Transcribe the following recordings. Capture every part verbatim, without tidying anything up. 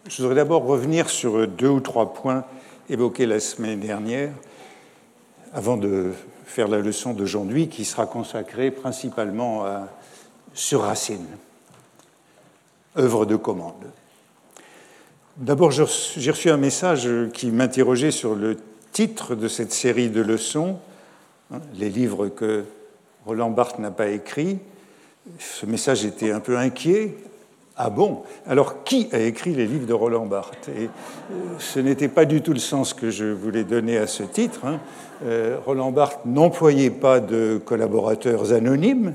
Je voudrais d'abord revenir sur deux ou trois points évoqués la semaine dernière, avant de faire la leçon d'aujourd'hui, qui sera consacrée principalement à Sur Racine, œuvre de commande. D'abord, j'ai reçu un message qui m'interrogeait sur le titre de cette série de leçons, les livres que Roland Barthes n'a pas écrits. Ce message était un peu inquiet. Ah bon? Alors, qui a écrit les livres de Roland Barthes? Et ce n'était pas du tout le sens que je voulais donner à ce titre. Hein. Euh, Roland Barthes n'employait pas de collaborateurs anonymes,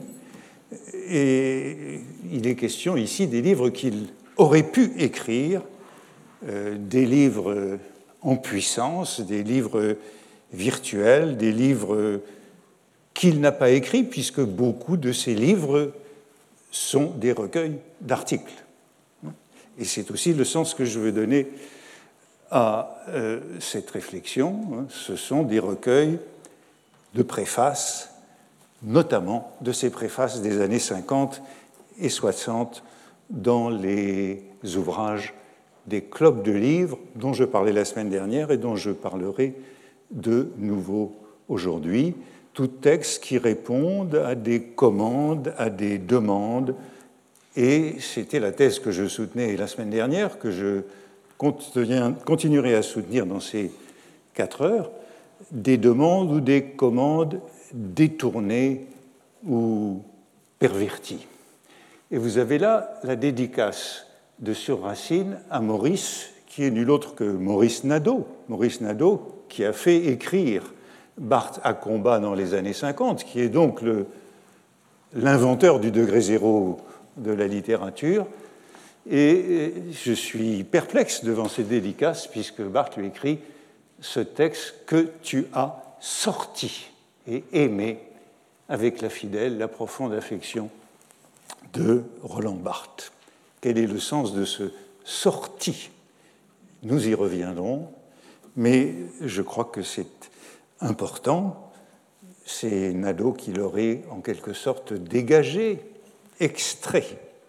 et il est question ici des livres qu'il aurait pu écrire, euh, des livres en puissance, des livres virtuels, des livres qu'il n'a pas écrits, puisque beaucoup de ces livres sont des recueils d'articles. Et c'est aussi le sens que je veux donner à euh, cette réflexion. Ce sont des recueils de préfaces, notamment de ces préfaces des années cinquante et soixante dans les ouvrages des clubs de livres dont je parlais la semaine dernière et dont je parlerai de nouveau aujourd'hui. Tout texte qui répondent à des commandes, à des demandes, et c'était la thèse que je soutenais la semaine dernière, que je continuerai à soutenir dans ces quatre heures, des demandes ou des commandes détournées ou perverties. Et vous avez là la dédicace de Sur Racine à Maurice, qui est nul autre que Maurice Nadeau. Maurice Nadeau, qui a fait écrire Barthes à combat dans les années cinquante, qui est donc le, l'inventeur du degré zéro de la littérature. Et je suis perplexe devant ces dédicaces, puisque Barthes lui écrit ce texte que tu as sorti et aimé avec la fidèle, la profonde affection de Roland Barthes. Quel est le sens de ce sorti? Nous y reviendrons, mais je crois que c'est important. C'est Nadeau qui l'aurait en quelque sorte dégagé, extrait.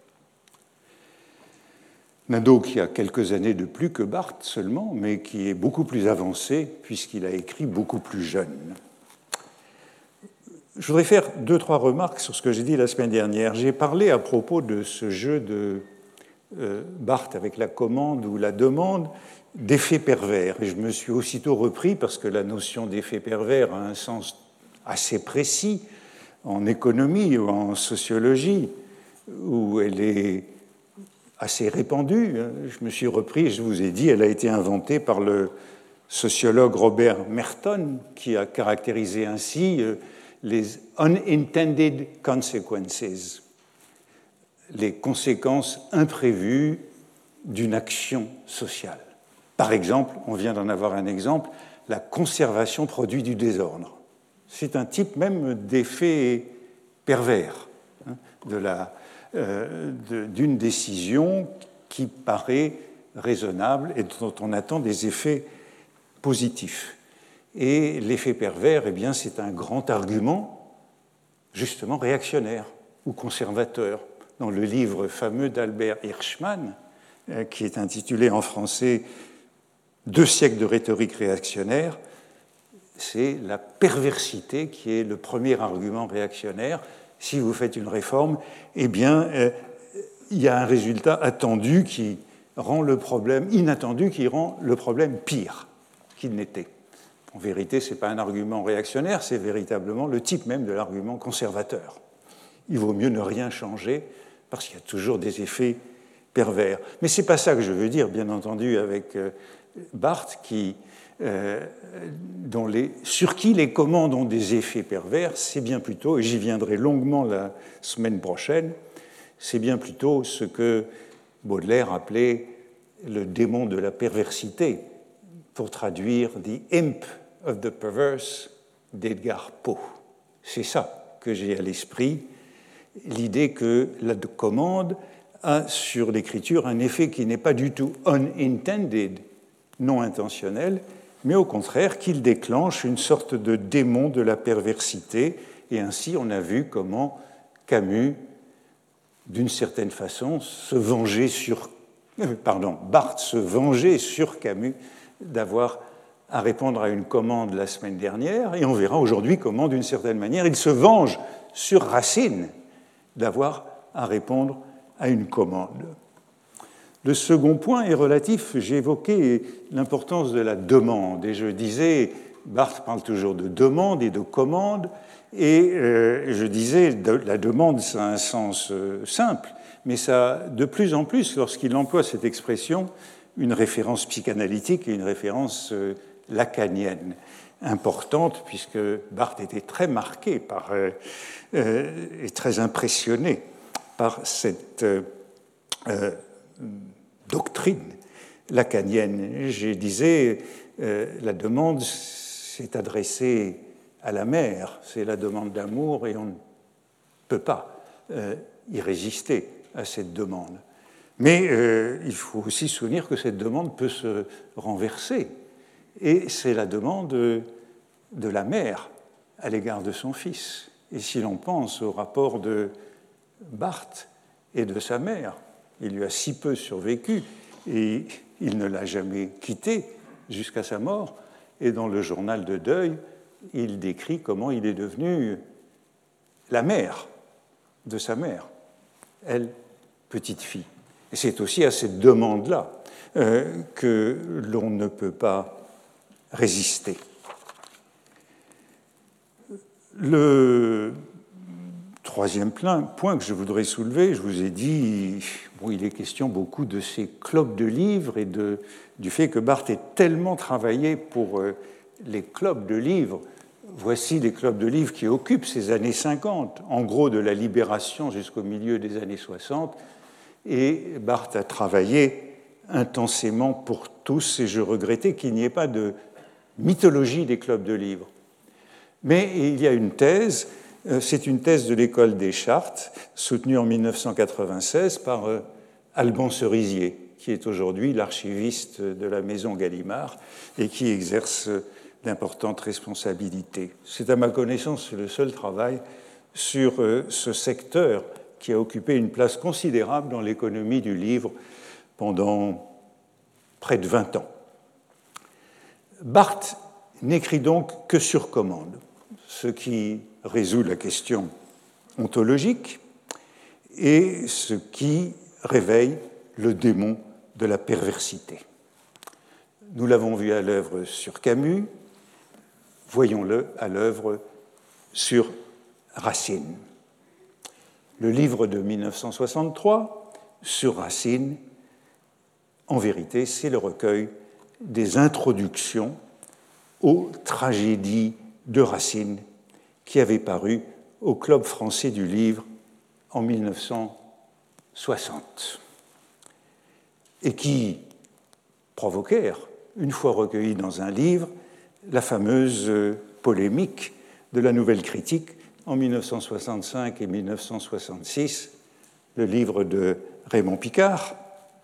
Nadeau qui a quelques années de plus que Barthes seulement, mais qui est beaucoup plus avancé puisqu'il a écrit beaucoup plus jeune. Je voudrais faire deux, trois remarques sur ce que j'ai dit la semaine dernière. J'ai parlé à propos de ce jeu de euh, Barthes avec la commande ou la demande d'effet pervers. Et je me suis aussitôt repris parce que la notion d'effet pervers a un sens assez précis en économie ou en sociologie, où elle est assez répandue. Je me suis repris, je vous ai dit, elle a été inventée par le sociologue Robert Merton, qui a caractérisé ainsi les unintended consequences, les conséquences imprévues d'une action sociale. Par exemple, on vient d'en avoir un exemple, la conservation produit du désordre. C'est un type même d'effet pervers hein, de la, euh, de, d'une décision qui paraît raisonnable et dont on attend des effets positifs. Et l'effet pervers, eh bien, c'est un grand argument justement réactionnaire ou conservateur. Dans le livre fameux d'Albert Hirschman, euh, qui est intitulé en français « Deux siècles de rhétorique réactionnaire », c'est la perversité qui est le premier argument réactionnaire. Si vous faites une réforme, eh bien, euh, il y a un résultat attendu qui rend le problème, inattendu, qui rend le problème pire qu'il n'était. En vérité, ce n'est pas un argument réactionnaire, c'est véritablement le type même de l'argument conservateur. Il vaut mieux ne rien changer parce qu'il y a toujours des effets pervers. Mais ce n'est pas ça que je veux dire, bien entendu, avec euh, Barthes, qui, euh, dont les, sur qui les commandes ont des effets pervers, c'est bien plutôt, et j'y viendrai longuement la semaine prochaine, c'est bien plutôt ce que Baudelaire appelait le démon de la perversité, pour traduire « The Imp of the Perverse » d'Edgar Poe. C'est ça que j'ai à l'esprit, l'idée que la commande a sur l'écriture un effet qui n'est pas du tout unintended, non intentionnel, mais au contraire qu'il déclenche une sorte de démon de la perversité. Et ainsi, on a vu comment Camus, d'une certaine façon, se vengeait sur euh, pardon, Barthes se vengeait sur Camus d'avoir à répondre à une commande la semaine dernière, et on verra aujourd'hui comment, d'une certaine manière, il se venge sur Racine d'avoir à répondre à une commande. Le second point est relatif, j'ai évoqué l'importance de la demande, et je disais, Barthes parle toujours de demande et de commande, et euh, je disais, de, la demande, ça a un sens euh, simple, mais ça a de plus en plus, lorsqu'il emploie cette expression, une référence psychanalytique et une référence euh, lacanienne importante, puisque Barthes était très marqué par, euh, euh, et très impressionné par cette euh, euh, doctrine lacanienne. Je disais, euh, la demande s'est adressée à la mère, c'est la demande d'amour, et on ne peut pas euh, y résister à cette demande. Mais euh, il faut aussi se souvenir que cette demande peut se renverser, et c'est la demande de la mère à l'égard de son fils. Et si l'on pense au rapport de Barthes et de sa mère, il lui a si peu survécu et il ne l'a jamais quitté jusqu'à sa mort. Et dans le journal de deuil, il décrit comment il est devenu la mère de sa mère, elle, petite fille. Et c'est aussi à cette demande-là euh, que l'on ne peut pas résister. Le troisième point que je voudrais soulever, je vous ai dit, bon, il est question beaucoup de ces clubs de livres et de, du fait que Barthes ait tellement travaillé pour euh, les clubs de livres. Voici les clubs de livres qui occupent ces années cinquante, en gros de la Libération jusqu'au milieu des années soixante, et Barthes a travaillé intensément pour tous, et je regrettais qu'il n'y ait pas de mythologie des clubs de livres. Mais il y a une thèse, c'est une thèse de l'école des Chartes, soutenue en mille neuf cent quatre-vingt-seize par Alban Cerisier, qui est aujourd'hui l'archiviste de la maison Gallimard et qui exerce d'importantes responsabilités. C'est à ma connaissance le seul travail sur ce secteur qui a occupé une place considérable dans l'économie du livre pendant près de vingt ans. Barthes n'écrit donc que sur commande, ce qui résout la question ontologique et ce qui réveille le démon de la perversité. Nous l'avons vu à l'œuvre sur Camus, voyons-le à l'œuvre sur Racine. Le livre de mille neuf cent soixante-trois, sur Racine, en vérité, c'est le recueil des introductions aux tragédies de Racine qui avait paru au Club français du livre en mille neuf cent soixante et qui provoquèrent, une fois recueillis dans un livre, la fameuse polémique de la Nouvelle Critique en mille neuf cent soixante-cinq et mille neuf cent soixante-six, le livre de Raymond Picard,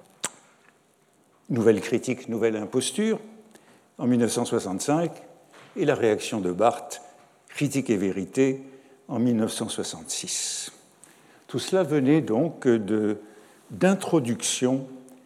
Nouvelle Critique, Nouvelle Imposture, en mille neuf cent soixante-cinq, et la réaction de Barthes, Critique et Vérité, en mille neuf cent soixante-six. Tout cela venait donc de, d'introduction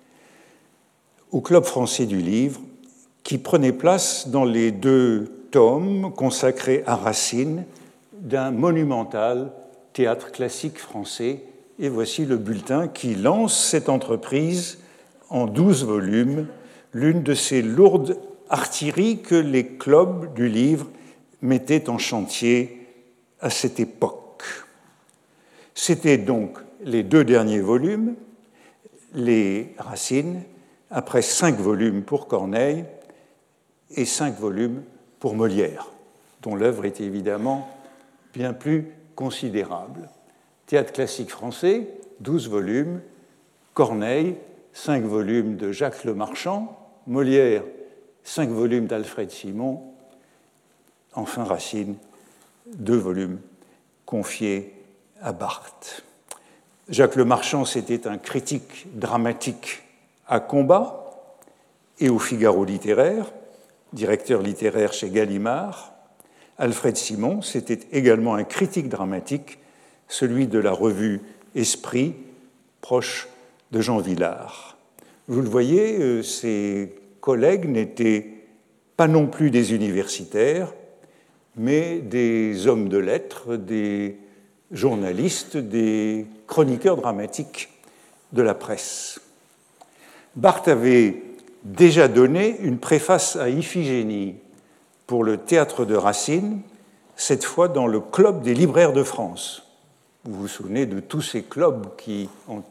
au Club français du livre, qui prenait place dans les deux tomes consacrés à Racine d'un monumental théâtre classique français. Et voici le bulletin qui lance cette entreprise en douze volumes, l'une de ces lourdes artilleries que les clubs du livre mettaient en chantier à cette époque. C'étaient donc les deux derniers volumes, les Racines, après cinq volumes pour Corneille et cinq volumes pour Molière, dont l'œuvre était évidemment bien plus considérable. Théâtre classique français, douze volumes, Corneille, cinq volumes de Jacques Lemarchand, Molière, cinq volumes d'Alfred Simon, enfin Racine, deux volumes confiés à Barthes. Jacques Lemarchand, c'était un critique dramatique à Combat et au Figaro littéraire, directeur littéraire chez Gallimard. Alfred Simon, c'était également un critique dramatique, celui de la revue Esprit, proche de Jean Vilar. Vous le voyez, ses collègues n'étaient pas non plus des universitaires, mais des hommes de lettres, des journalistes, des chroniqueurs dramatiques de la presse. Barthes avait déjà donné une préface à Iphigénie pour le théâtre de Racine, cette fois dans le Club des libraires de France. Vous vous souvenez de tous ces clubs qui, ont,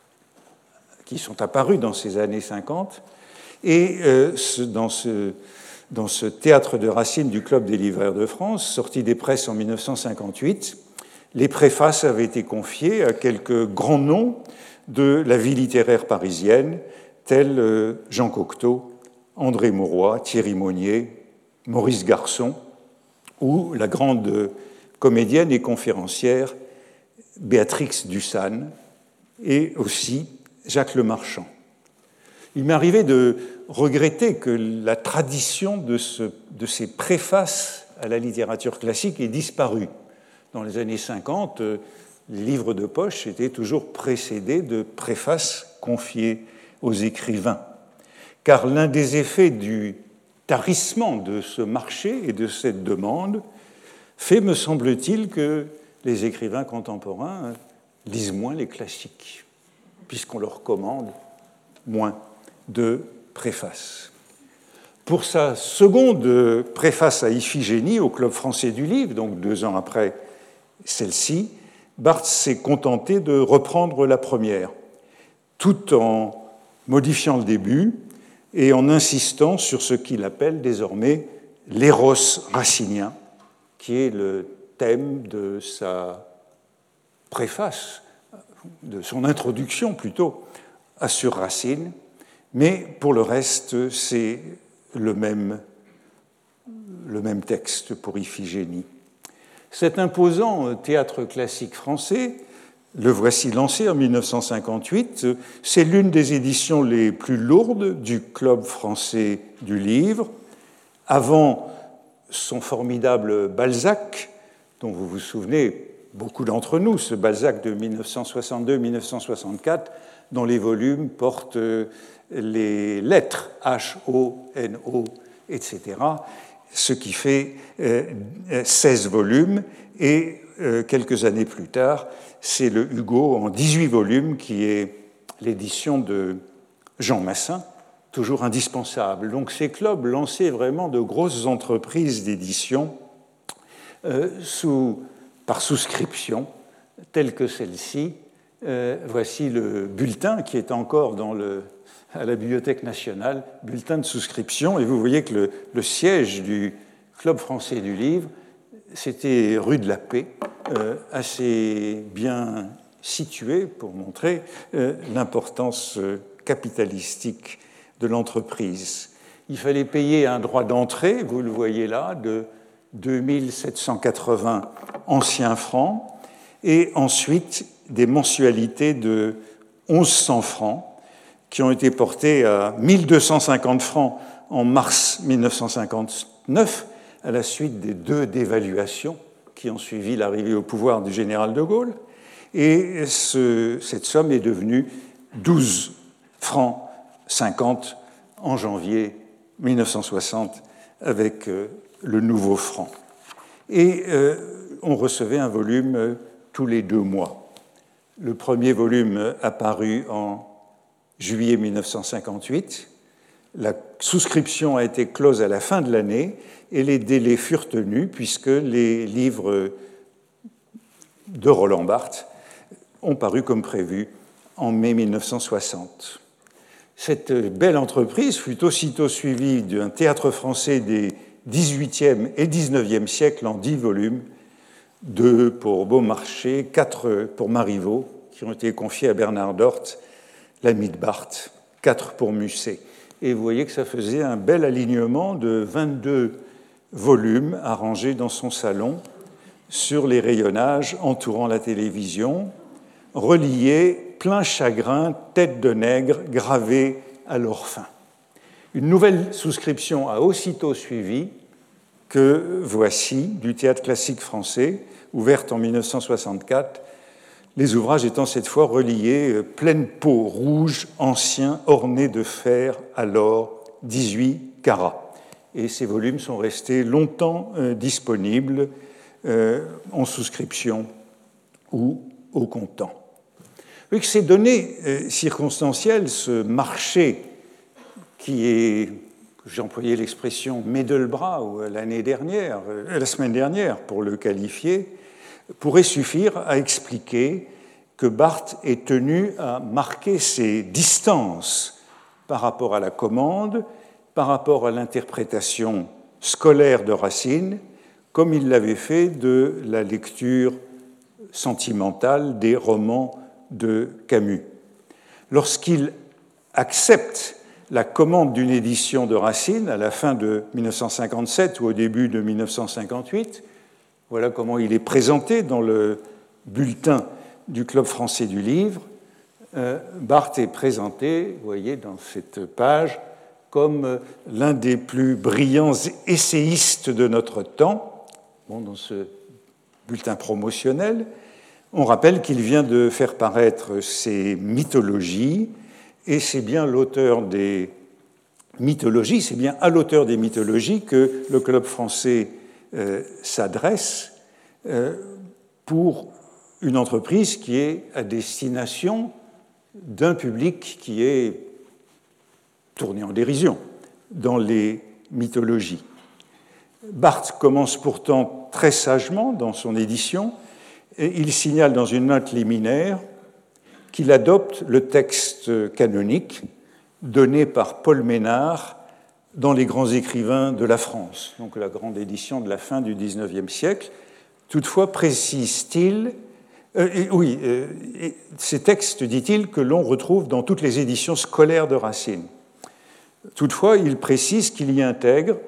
qui sont apparus dans ces années cinquante. Et euh, dans, ce, dans ce théâtre de Racine du Club des libraires de France, sorti des presses en mille neuf cent cinquante-huit, les préfaces avaient été confiées à quelques grands noms de la vie littéraire parisienne, tels Jean Cocteau, André Mauroy, Thierry Monnier, Maurice Garçon, ou la grande comédienne et conférencière Béatrix Dussane, et aussi Jacques Lemarchand. Il m'est arrivé de regretter que la tradition de, ce, de ces préfaces à la littérature classique ait disparu. Dans les années cinquante, les livres de poche étaient toujours précédés de préfaces confiées aux écrivains. Car l'un des effets du tarissement de ce marché et de cette demande fait, me semble-t-il, que les écrivains contemporains lisent moins les classiques, puisqu'on leur commande moins de préfaces. Pour sa seconde préface à Iphigénie au Club français du livre, donc deux ans après celle-ci, Barthes s'est contenté de reprendre la première, tout en modifiant le début et en insistant sur ce qu'il appelle désormais l'éros racinien, qui est le thème de sa préface, de son introduction plutôt, à Sur Racine, mais pour le reste, c'est le même, le même texte pour Iphigénie. Cet imposant théâtre classique français, le voici lancé en mille neuf cent cinquante-huit, c'est l'une des éditions les plus lourdes du Club français du livre. Avant son formidable Balzac, dont vous vous souvenez, beaucoup d'entre nous, ce Balzac de mille neuf cent soixante-deux à mille neuf cent soixante-quatre, dont les volumes portent les lettres H O N O, et cetera, ce qui fait seize volumes, et quelques années plus tard, c'est le Hugo en dix-huit volumes, qui est l'édition de Jean Massin, toujours indispensable. Donc ces clubs lançaient vraiment de grosses entreprises d'édition euh, sous, par souscription, telles que celle-ci. Euh, voici le bulletin qui est encore dans le, à la Bibliothèque nationale, bulletin de souscription, et vous voyez que le, le siège du Club français du livre, c'était rue de la Paix, euh, assez bien situé pour montrer euh, l'importance euh, capitalistique de l'entreprise. Il fallait payer un droit d'entrée, vous le voyez là, de deux mille sept cent quatre-vingts anciens francs, et ensuite des mensualités de mille cent francs, qui ont été portées à mille deux cent cinquante francs en mars mille neuf cent cinquante-neuf, à la suite des deux dévaluations qui ont suivi l'arrivée au pouvoir du général de Gaulle. Et ce, cette somme est devenue douze francs cinquante en janvier mille neuf cent soixante avec euh, le nouveau franc. Et euh, on recevait un volume euh, tous les deux mois. Le premier volume apparu en juillet mille neuf cent cinquante-huit. La souscription a été close à la fin de l'année et les délais furent tenus puisque les livres de Roland Barthes ont paru comme prévu en mai mille neuf cent soixante. Cette belle entreprise fut aussitôt suivie d'un théâtre français des dix-huitième et dix-neuvième siècles en dix volumes, deux pour Beaumarchais, quatre pour Marivaux, qui ont été confiés à Bernard Dort, l'ami de Barthes, quatre pour Musset. Et vous voyez que ça faisait un bel alignement de vingt-deux volumes arrangés dans son salon sur les rayonnages entourant la télévision, reliés, plein chagrin, tête de nègre, gravée à leur fin. Une nouvelle souscription a aussitôt suivi, que voici, du théâtre classique français, ouverte en mille neuf cent soixante-quatre, les ouvrages étant cette fois reliés euh, pleine peau rouge, ancien, orné de fer, alors dix-huit carats. Et ces volumes sont restés longtemps euh, disponibles euh, en souscription ou au comptant. Avec ces données euh, circonstancielles, ce marché qui est, j'ai employé l'expression Medelbrau l'année dernière, euh, la semaine dernière pour le qualifier, pourrait suffire à expliquer que Barthes est tenu à marquer ses distances par rapport à la commande, par rapport à l'interprétation scolaire de Racine, comme il l'avait fait de la lecture sentimentale des romans de Camus. Lorsqu'il accepte la commande d'une édition de Racine à la fin de mille neuf cent cinquante-sept ou au début de mille neuf cent cinquante-huit, voilà comment il est présenté dans le bulletin du Club français du livre. Euh, Barthes est présenté, vous voyez, dans cette page, comme l'un des plus brillants essayistes de notre temps. Bon, dans ce bulletin promotionnel, on rappelle qu'il vient de faire paraître ses mythologies, et c'est bien l'auteur des mythologies, c'est bien à l'auteur des mythologies que le Club français euh, s'adresse euh, pour une entreprise qui est à destination d'un public qui est tourné en dérision dans les mythologies. Barthes commence pourtant très sagement dans son édition, et il signale dans une note liminaire qu'il adopte le texte canonique donné par Paul Ménard dans Les grands écrivains de la France, donc la grande édition de la fin du dix-neuvième siècle. Toutefois, précise-t-il, euh, et, oui, euh, et ces textes, dit-il, que l'on retrouve dans toutes les éditions scolaires de Racine. Toutefois, il précise qu'il y intègre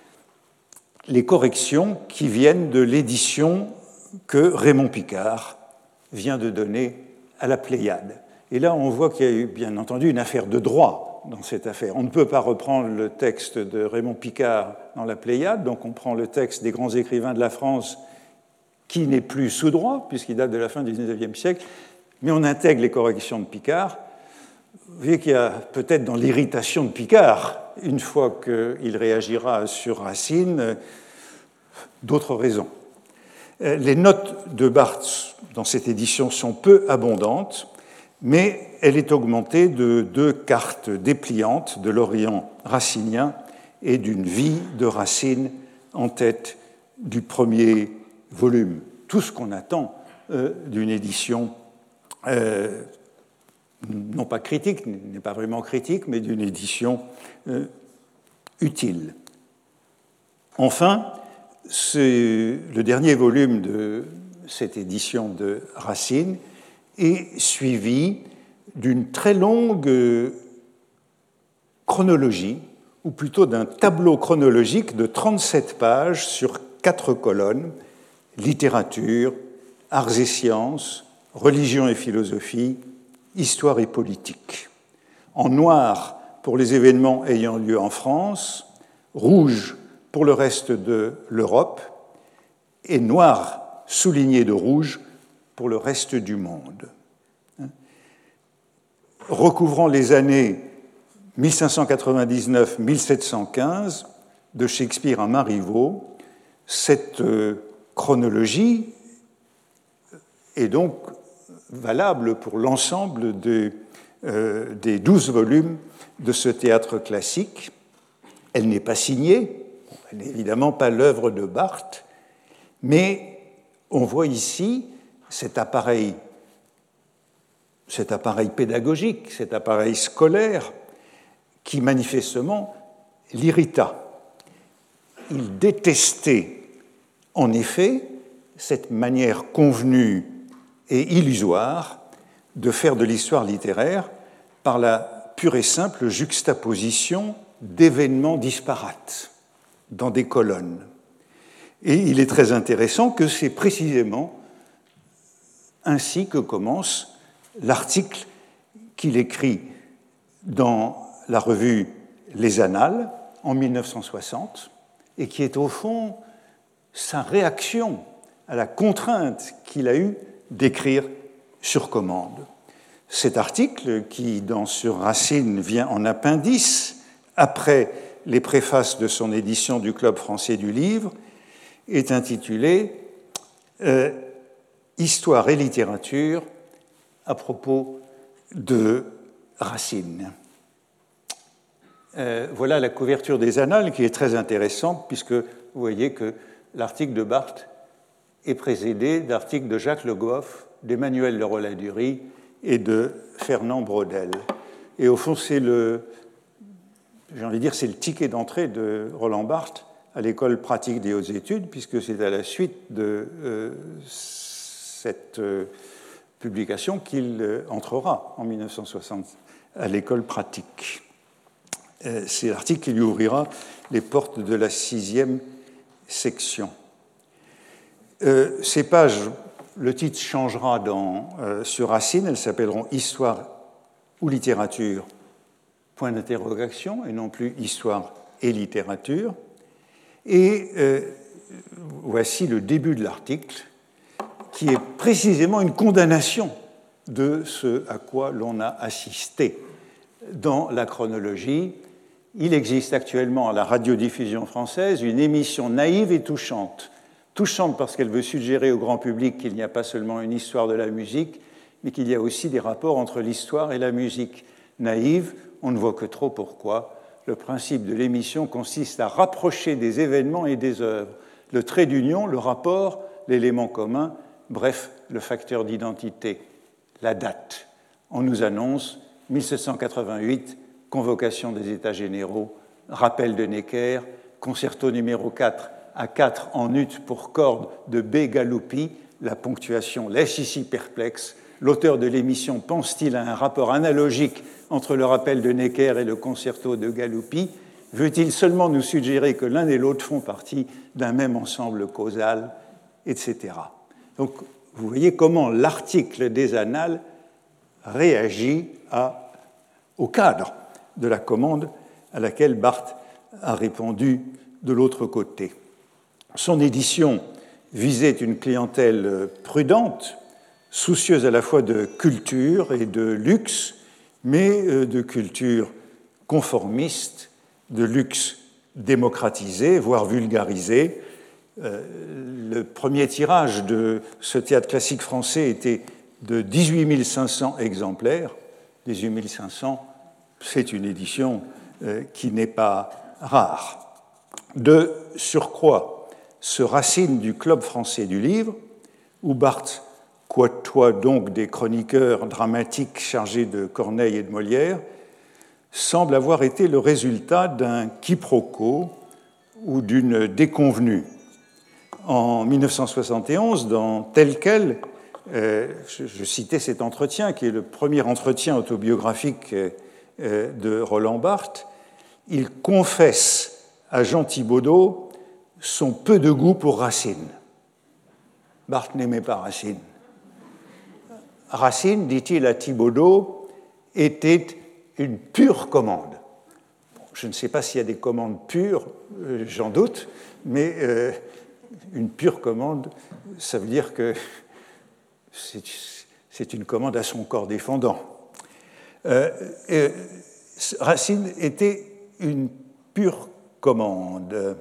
les corrections qui viennent de l'édition que Raymond Picard vient de donner à la Pléiade. Et là, on voit qu'il y a eu, bien entendu, une affaire de droit dans cette affaire. On ne peut pas reprendre le texte de Raymond Picard dans la Pléiade, donc on prend le texte des grands écrivains de la France qui n'est plus sous droit, puisqu'il date de la fin du dix-neuvième siècle, mais on intègre les corrections de Picard. Vous voyez qu'il y a peut-être dans l'irritation de Picard, une fois qu'il réagira sur Racine, d'autres raisons. Les notes de Barthes dans cette édition sont peu abondantes, mais elle est augmentée de deux cartes dépliantes de l'Orient racinien et d'une vie de Racine en tête du premier volume. Tout ce qu'on attend euh, d'une édition euh, non pas critique, n'est pas vraiment critique, mais d'une édition euh, utile. Enfin, c'est le dernier volume de cette édition de Racine est suivi d'une très longue chronologie, ou plutôt d'un tableau chronologique de trente-sept pages sur quatre colonnes, littérature, arts et sciences, religion et philosophie, histoire et politique. En noir pour les événements ayant lieu en France, rouge pour le reste de l'Europe, et noir souligné de rouge pour le reste du monde. Recouvrant les années mille cinq cent quatre-vingt-dix-neuf à mille sept cent quinze, de Shakespeare à Marivaux, cette chronologie est donc valable pour l'ensemble de, euh, des douze volumes de ce théâtre classique. Elle n'est pas signée, elle n'est évidemment pas l'œuvre de Barthes, mais on voit ici cet appareil, cet appareil pédagogique, cet appareil scolaire qui manifestement l'irrita. Il détestait en effet cette manière convenue et illusoire de faire de l'histoire littéraire par la pure et simple juxtaposition d'événements disparates dans des colonnes. Et il est très intéressant que c'est précisément ainsi que commence l'article qu'il écrit dans la revue Les Annales en mille neuf cent soixante et qui est au fond sa réaction à la contrainte qu'il a eue d'écrire sur commande. Cet article, qui dans Sur Racine vient en appendice, après les préfaces de son édition du Club français du livre, est intitulé euh, « Histoire et littérature » à propos de Racine. Euh, voilà la couverture des Annales qui est très intéressante puisque vous voyez que l'article de Barthes est précédé d'articles de Jacques Le Goff, d'Emmanuel Le Rollin-Dury et de Fernand Braudel. Et au fond, c'est le, j'ai envie de dire, c'est le ticket d'entrée de Roland Barthes à l'école pratique des hautes études, puisque c'est à la suite de euh, cette euh, publication qu'il euh, entrera en mille neuf cent soixante à l'école pratique. Euh, c'est l'article qui lui ouvrira les portes de la sixième section. Euh, ces pages, le titre changera dans, euh, sur Racine, elles s'appelleront « Histoire ou littérature ?» point d'interrogation, et non plus « Histoire et littérature ». Et euh, voici le début de l'article, qui est précisément une condamnation de ce à quoi l'on a assisté dans la chronologie. Il existe actuellement à la radiodiffusion française une émission naïve et touchante. Touchante parce qu'elle veut suggérer au grand public qu'il n'y a pas seulement une histoire de la musique, mais qu'il y a aussi des rapports entre l'histoire et la musique. Naïve, on ne voit que trop pourquoi. Le principe de l'émission consiste à rapprocher des événements et des œuvres. Le trait d'union, le rapport, l'élément commun, bref, le facteur d'identité, la date. On nous annonce mille sept cent quatre-vingt-huit, convocation des États généraux, rappel de Necker, concerto numéro quatre à quatre en ut pour cordes de B. Galuppi, la ponctuation laisse ici perplexe. L'auteur de l'émission pense-t-il à un rapport analogique entre le rappel de Necker et le concerto de Galuppi? Veut-il seulement nous suggérer que l'un et l'autre font partie d'un même ensemble causal, et cetera. Donc, vous voyez comment l'article des Annales réagit à, au cadre de la commande à laquelle Barthes a répondu de l'autre côté. Son édition visait une clientèle prudente, soucieuse à la fois de culture et de luxe, mais de culture conformiste, de luxe démocratisé, voire vulgarisé. Le premier tirage de ce théâtre classique français était de dix-huit mille cinq cents exemplaires. dix-huit mille cinq cents, c'est une édition qui n'est pas rare. De surcroît, ce Racine du Club français du livre, où Barthes côtoie donc des chroniqueurs dramatiques chargés de Corneille et de Molière, semble avoir été le résultat d'un quiproquo ou d'une déconvenue. En mille neuf cent soixante et onze, dans Tel quel, euh, je, je citais cet entretien, qui est le premier entretien autobiographique euh, de Roland Barthes, il confesse à Jean Thibaudot son peu de goût pour Racine. Barthes n'aimait pas Racine. Racine, dit-il à Thibaudot, était une pure commande. Je ne sais pas s'il y a des commandes pures, euh, j'en doute, mais euh, une pure commande, ça veut dire que c'est, c'est une commande à son corps défendant. Euh, euh, Racine était une pure commande.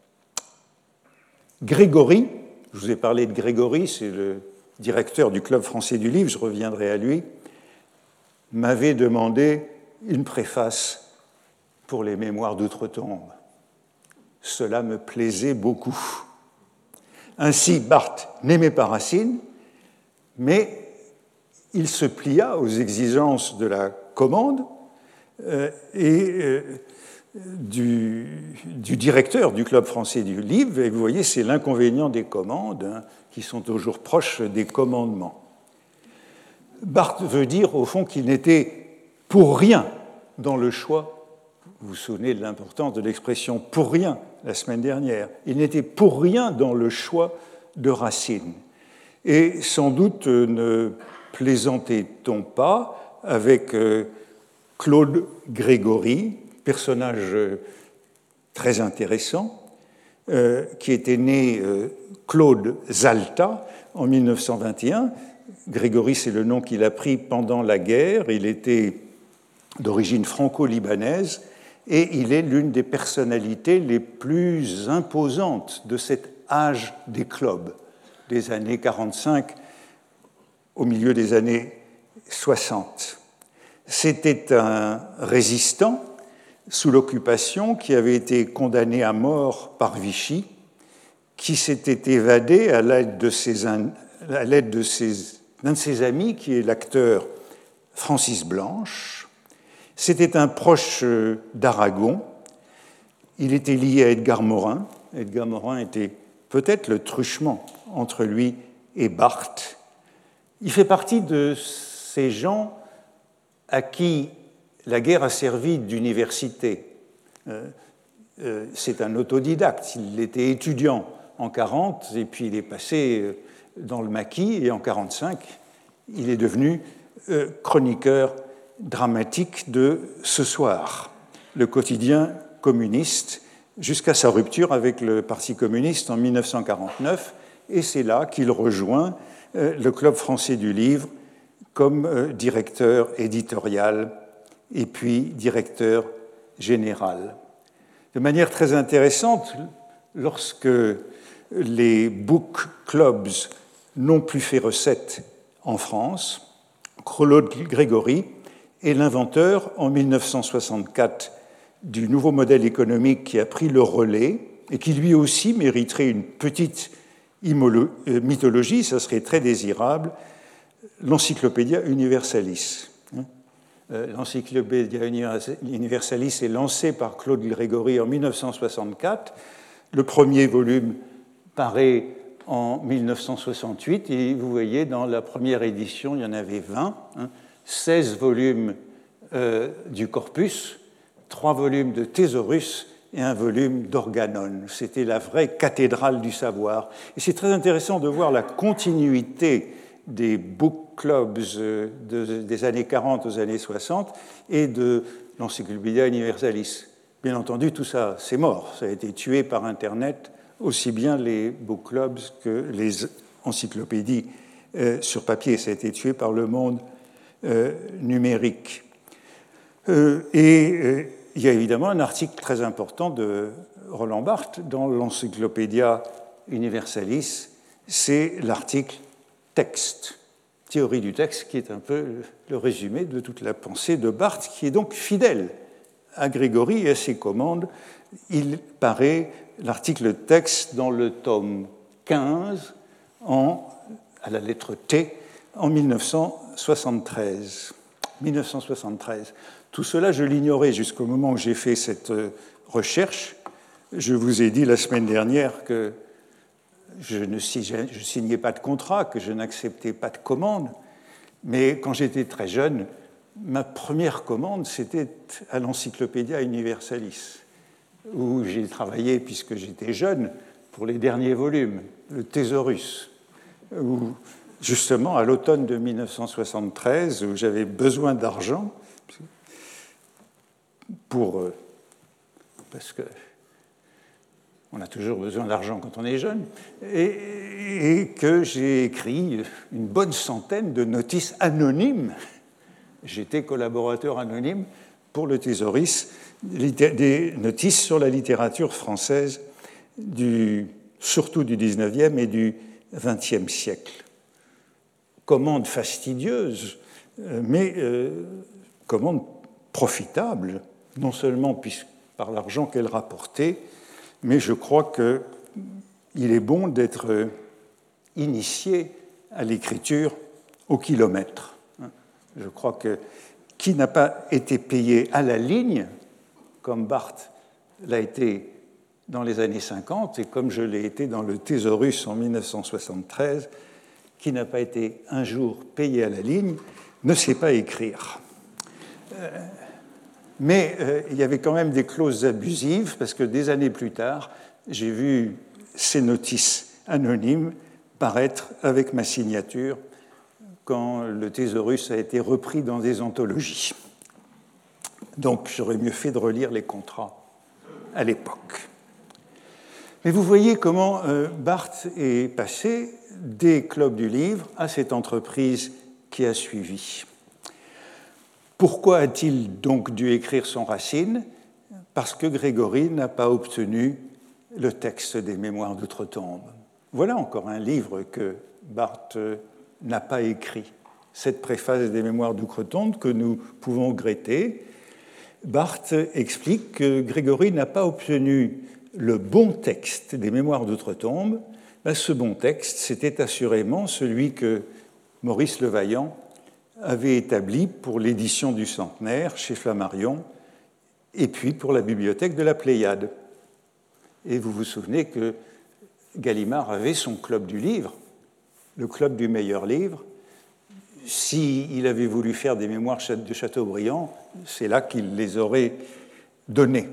Grégory, je vous ai parlé de Grégory, c'est le directeur du Club français du livre, je reviendrai à lui, m'avait demandé une préface pour les Mémoires d'outre-tombe. Cela me plaisait beaucoup. Ainsi, Barthes n'aimait pas Racine, mais il se plia aux exigences de la commande euh, et euh, du, du directeur du Club français du livre. Et vous voyez, c'est l'inconvénient des commandes, hein, qui sont toujours proches des commandements. Barthes veut dire, au fond, qu'il n'était pour rien dans le choix. Vous vous souvenez de l'importance de l'expression « pour rien » la semaine dernière. Il n'était pour rien dans le choix de Racine. Et sans doute ne plaisantait-on pas avec Claude Grégory, personnage très intéressant, qui était né Claude Zalta en mille neuf cent vingt et un. Grégory, c'est le nom qu'il a pris pendant la guerre. Il était d'origine franco-libanaise et il est l'une des personnalités les plus imposantes de cet âge des clubs, des années quarante-cinq au milieu des années soixante. C'était un résistant sous l'occupation qui avait été condamné à mort par Vichy, qui s'était évadé à l'aide de ses, à l'aide de ses, d'un de ses amis, qui est l'acteur Francis Blanche. C'était un proche d'Aragon. Il était lié à Edgar Morin. Edgar Morin était peut-être le truchement entre lui et Barthes. Il fait partie de ces gens à qui la guerre a servi d'université. Euh, euh, c'est un autodidacte. Il était étudiant en quarante, et puis il est passé dans le maquis, et en quarante-cinq, il est devenu euh, chroniqueur dramatique de Ce Soir, le quotidien communiste, jusqu'à sa rupture avec le Parti communiste en mille neuf cent quarante-neuf, et c'est là qu'il rejoint euh, le Club français du livre comme euh, directeur éditorial et puis directeur général. De manière très intéressante, lorsque les book clubs n'ont plus fait recette en France, Claude Grégory est l'inventeur en mille neuf cent soixante-quatre du nouveau modèle économique qui a pris le relais et qui lui aussi mériterait une petite mythologie, ça serait très désirable, l'Encyclopædia Universalis. L'Encyclopædia Universalis est lancée par Claude Grégory en mille neuf cent soixante-quatre. Le premier volume paraît en mille neuf cent soixante-huit et vous voyez, dans la première édition, il y en avait vingt, hein, seize volumes euh, du corpus, trois volumes de Thésaurus et un volume d'Organon. C'était la vraie cathédrale du savoir. Et c'est très intéressant de voir la continuité des book clubs de, des années quarante aux années soixante et de l'Encyclopædia Universalis. Bien entendu, tout ça, c'est mort. Ça a été tué par Internet, aussi bien les book clubs que les encyclopédies euh, sur papier. Ça a été tué par le monde euh, numérique. Euh, et euh, il y a évidemment un article très important de Roland Barthes dans l'Encyclopædia Universalis. C'est l'article texte, théorie du texte, qui est un peu le résumé de toute la pensée de Barthes, qui est donc fidèle à Grégory et à ses commandes. Il paraît l'article texte dans le tome quinze, en, à la lettre T, en mille neuf cent soixante-treize. mille neuf cent soixante-treize. Tout cela, je l'ignorais jusqu'au moment où j'ai fait cette recherche. Je vous ai dit la semaine dernière que je ne je signais pas de contrat, que je n'acceptais pas de commande, mais quand j'étais très jeune, ma première commande, c'était à l'Encyclopædia Universalis, où j'ai travaillé, puisque j'étais jeune, pour les derniers volumes, le Thésaurus, où justement, à l'automne de mille neuf cent soixante-treize, où j'avais besoin d'argent, pour, parce que on a toujours besoin d'argent quand on est jeune, et, et que j'ai écrit une bonne centaine de notices anonymes. J'étais collaborateur anonyme pour le Thésaurus, des notices sur la littérature française, du, surtout du dix-neuvième et du vingtième siècle. Commande fastidieuse, mais euh, commande profitable, non seulement par l'argent qu'elle rapportait, mais je crois qu'il est bon d'être initié à l'écriture au kilomètre. Je crois que qui n'a pas été payé à la ligne, comme Barthes l'a été dans les années cinquante, et comme je l'ai été dans le Thésaurus en mille neuf cent soixante-treize, qui n'a pas été un jour payé à la ligne, ne sait pas écrire. Euh, Mais euh, il y avait quand même des clauses abusives, parce que des années plus tard, j'ai vu ces notices anonymes paraître avec ma signature quand le Thésaurus a été repris dans des anthologies. Donc j'aurais mieux fait de relire les contrats à l'époque. Mais vous voyez comment euh, Barthes est passé des clubs du livre à cette entreprise qui a suivi. Pourquoi a-t-il donc dû écrire son Racine ? Parce que Grégory n'a pas obtenu le texte des Mémoires d'Outre-Tombe. Voilà encore un livre que Barthes n'a pas écrit. Cette préface des Mémoires d'Outre-Tombe que nous pouvons regretter. Barthes explique que Grégory n'a pas obtenu le bon texte des Mémoires d'Outre-Tombe. Ben, ce bon texte, c'était assurément celui que Maurice Le Vaillant avait établi pour l'édition du centenaire chez Flammarion et puis pour la bibliothèque de la Pléiade. Et vous vous souvenez que Gallimard avait son club du livre, le club du meilleur livre. S'il avait voulu faire des mémoires de Chateaubriand, c'est là qu'il les aurait donnés.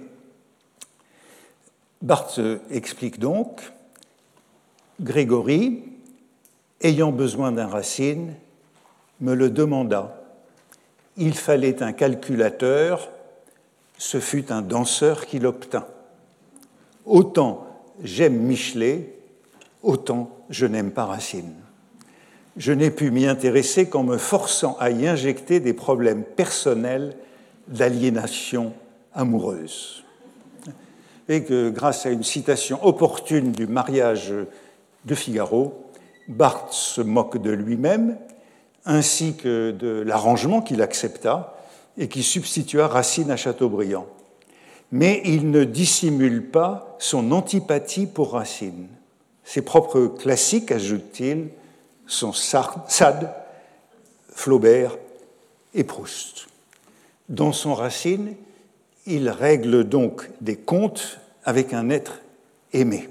Barthes explique donc, Grégory, ayant besoin d'un Racine, me le demanda. Il fallait un calculateur, ce fut un danseur qui l'obtint. Autant j'aime Michelet, autant je n'aime pas Racine. Je n'ai pu m'y intéresser qu'en me forçant à y injecter des problèmes personnels d'aliénation amoureuse. Et que grâce à une citation opportune du mariage de Figaro, Barthes se moque de lui-même, ainsi que de l'arrangement qu'il accepta et qui substitua Racine à Chateaubriand. Mais il ne dissimule pas son antipathie pour Racine. Ses propres classiques, ajoute-t-il, sont Sade, Flaubert et Proust. Dans son Racine, il règle donc des comptes avec un être aimé.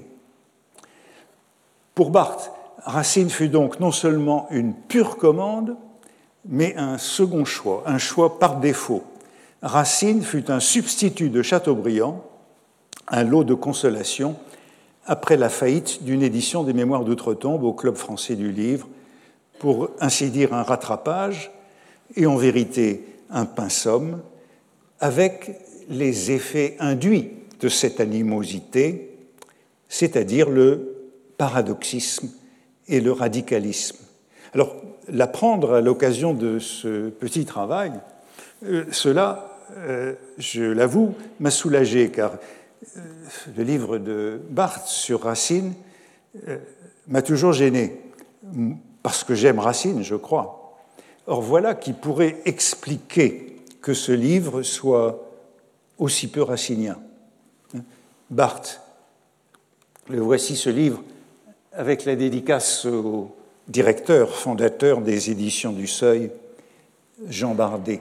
Pour Barthes, Racine fut donc non seulement une pure commande, mais un second choix, un choix par défaut. Racine fut un substitut de Chateaubriand, un lot de consolation après la faillite d'une édition des Mémoires d'Outre-Tombe au Club français du livre, pour ainsi dire un rattrapage, et en vérité un pinceau, avec les effets induits de cette animosité, c'est-à-dire le paradoxisme et le radicalisme. Alors, l'apprendre à l'occasion de ce petit travail, euh, cela, euh, je l'avoue, m'a soulagé, car euh, le livre de Barthes sur Racine euh, m'a toujours gêné, parce que j'aime Racine, je crois. Or, voilà qui pourrait expliquer que ce livre soit aussi peu racinien. Barthes, le voici ce livre avec la dédicace au directeur, fondateur des éditions du Seuil, Jean Bardet.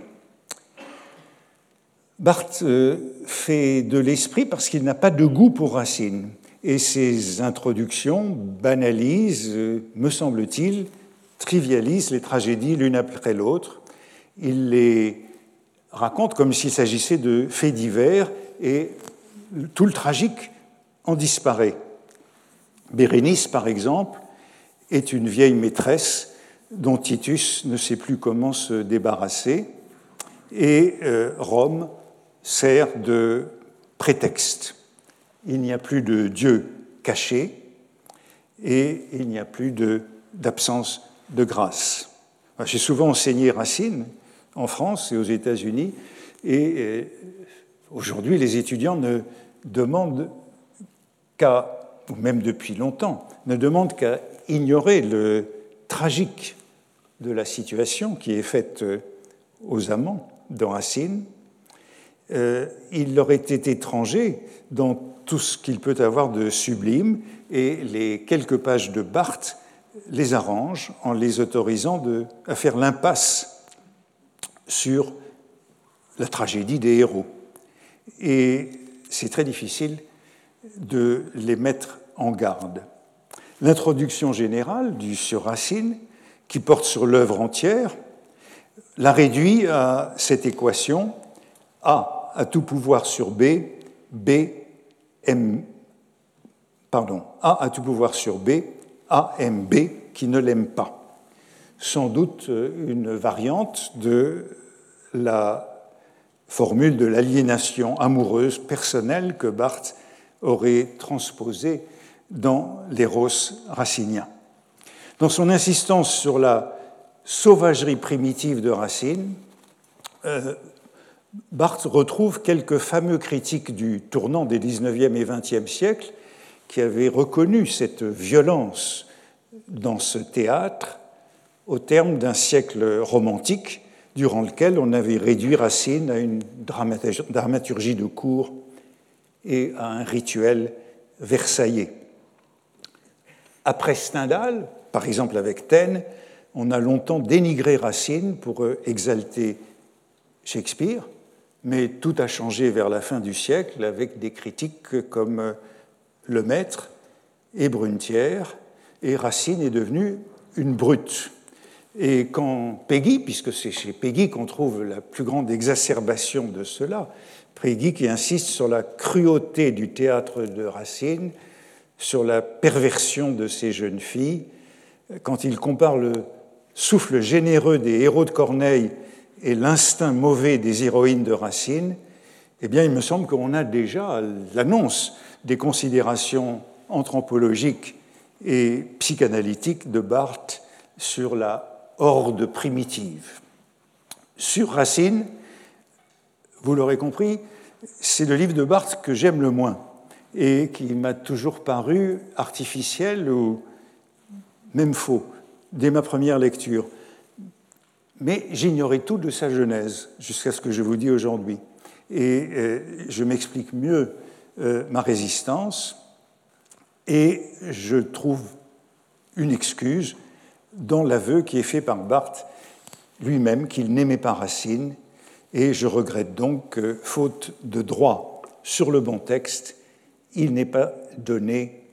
Barthes fait de l'esprit parce qu'il n'a pas de goût pour Racine, et ses introductions banalisent, me semble-t-il, trivialisent les tragédies l'une après l'autre. Il les raconte comme s'il s'agissait de faits divers, et tout le tragique en disparaît. Bérénice, par exemple, est une vieille maîtresse dont Titus ne sait plus comment se débarrasser, et euh, Rome sert de prétexte. Il n'y a plus de Dieu caché et il n'y a plus de, d'absence de grâce. J'ai souvent enseigné Racine en France et aux États-Unis, et euh, aujourd'hui les étudiants ne demandent qu'à, ou même depuis longtemps, ne demandent qu'à ignorer le tragique de la situation qui est faite aux amants dans Racine. Euh, il leur était étranger dans tout ce qu'il peut avoir de sublime, et les quelques pages de Barthes les arrangent en les autorisant de, à faire l'impasse sur la tragédie des héros. Et c'est très difficile de les mettre en garde. L'introduction générale du sur Racine, qui porte sur l'œuvre entière, la réduit à cette équation: A a tout pouvoir sur B, B aime, pardon, A a tout pouvoir sur B, A aime B qui ne l'aime pas. Sans doute une variante de la formule de l'aliénation amoureuse personnelle que Barthes aurait transposée dans l'éros racinien. Dans son insistance sur la sauvagerie primitive de Racine, euh, Barthes retrouve quelques fameux critiques du tournant des dix-neuvième et vingtième siècles qui avaient reconnu cette violence dans ce théâtre au terme d'un siècle romantique durant lequel on avait réduit Racine à une dramaturgie de cour et à un rituel versaillais. Après Stendhal, par exemple avec Taine, on a longtemps dénigré Racine pour exalter Shakespeare, mais tout a changé vers la fin du siècle avec des critiques comme Lemaître et Brunetière, et Racine est devenu une brute. Et quand Peggy, puisque c'est chez Peggy qu'on trouve la plus grande exacerbation de cela, Peggy qui insiste sur la cruauté du théâtre de Racine, sur la perversion de ces jeunes filles, quand il compare le souffle généreux des héros de Corneille et l'instinct mauvais des héroïnes de Racine, eh bien, il me semble qu'on a déjà l'annonce des considérations anthropologiques et psychanalytiques de Barthes sur la horde primitive. Sur Racine, vous l'aurez compris, c'est le livre de Barthes que j'aime le moins et qui m'a toujours paru artificiel ou même faux dès ma première lecture. Mais j'ignorais tout de sa genèse jusqu'à ce que je vous dis aujourd'hui. Et euh, je m'explique mieux euh, ma résistance et je trouve une excuse dans l'aveu qui est fait par Barthes lui-même qu'il n'aimait pas Racine, et je regrette donc que, faute de droit sur le bon texte, il n'ait pas donné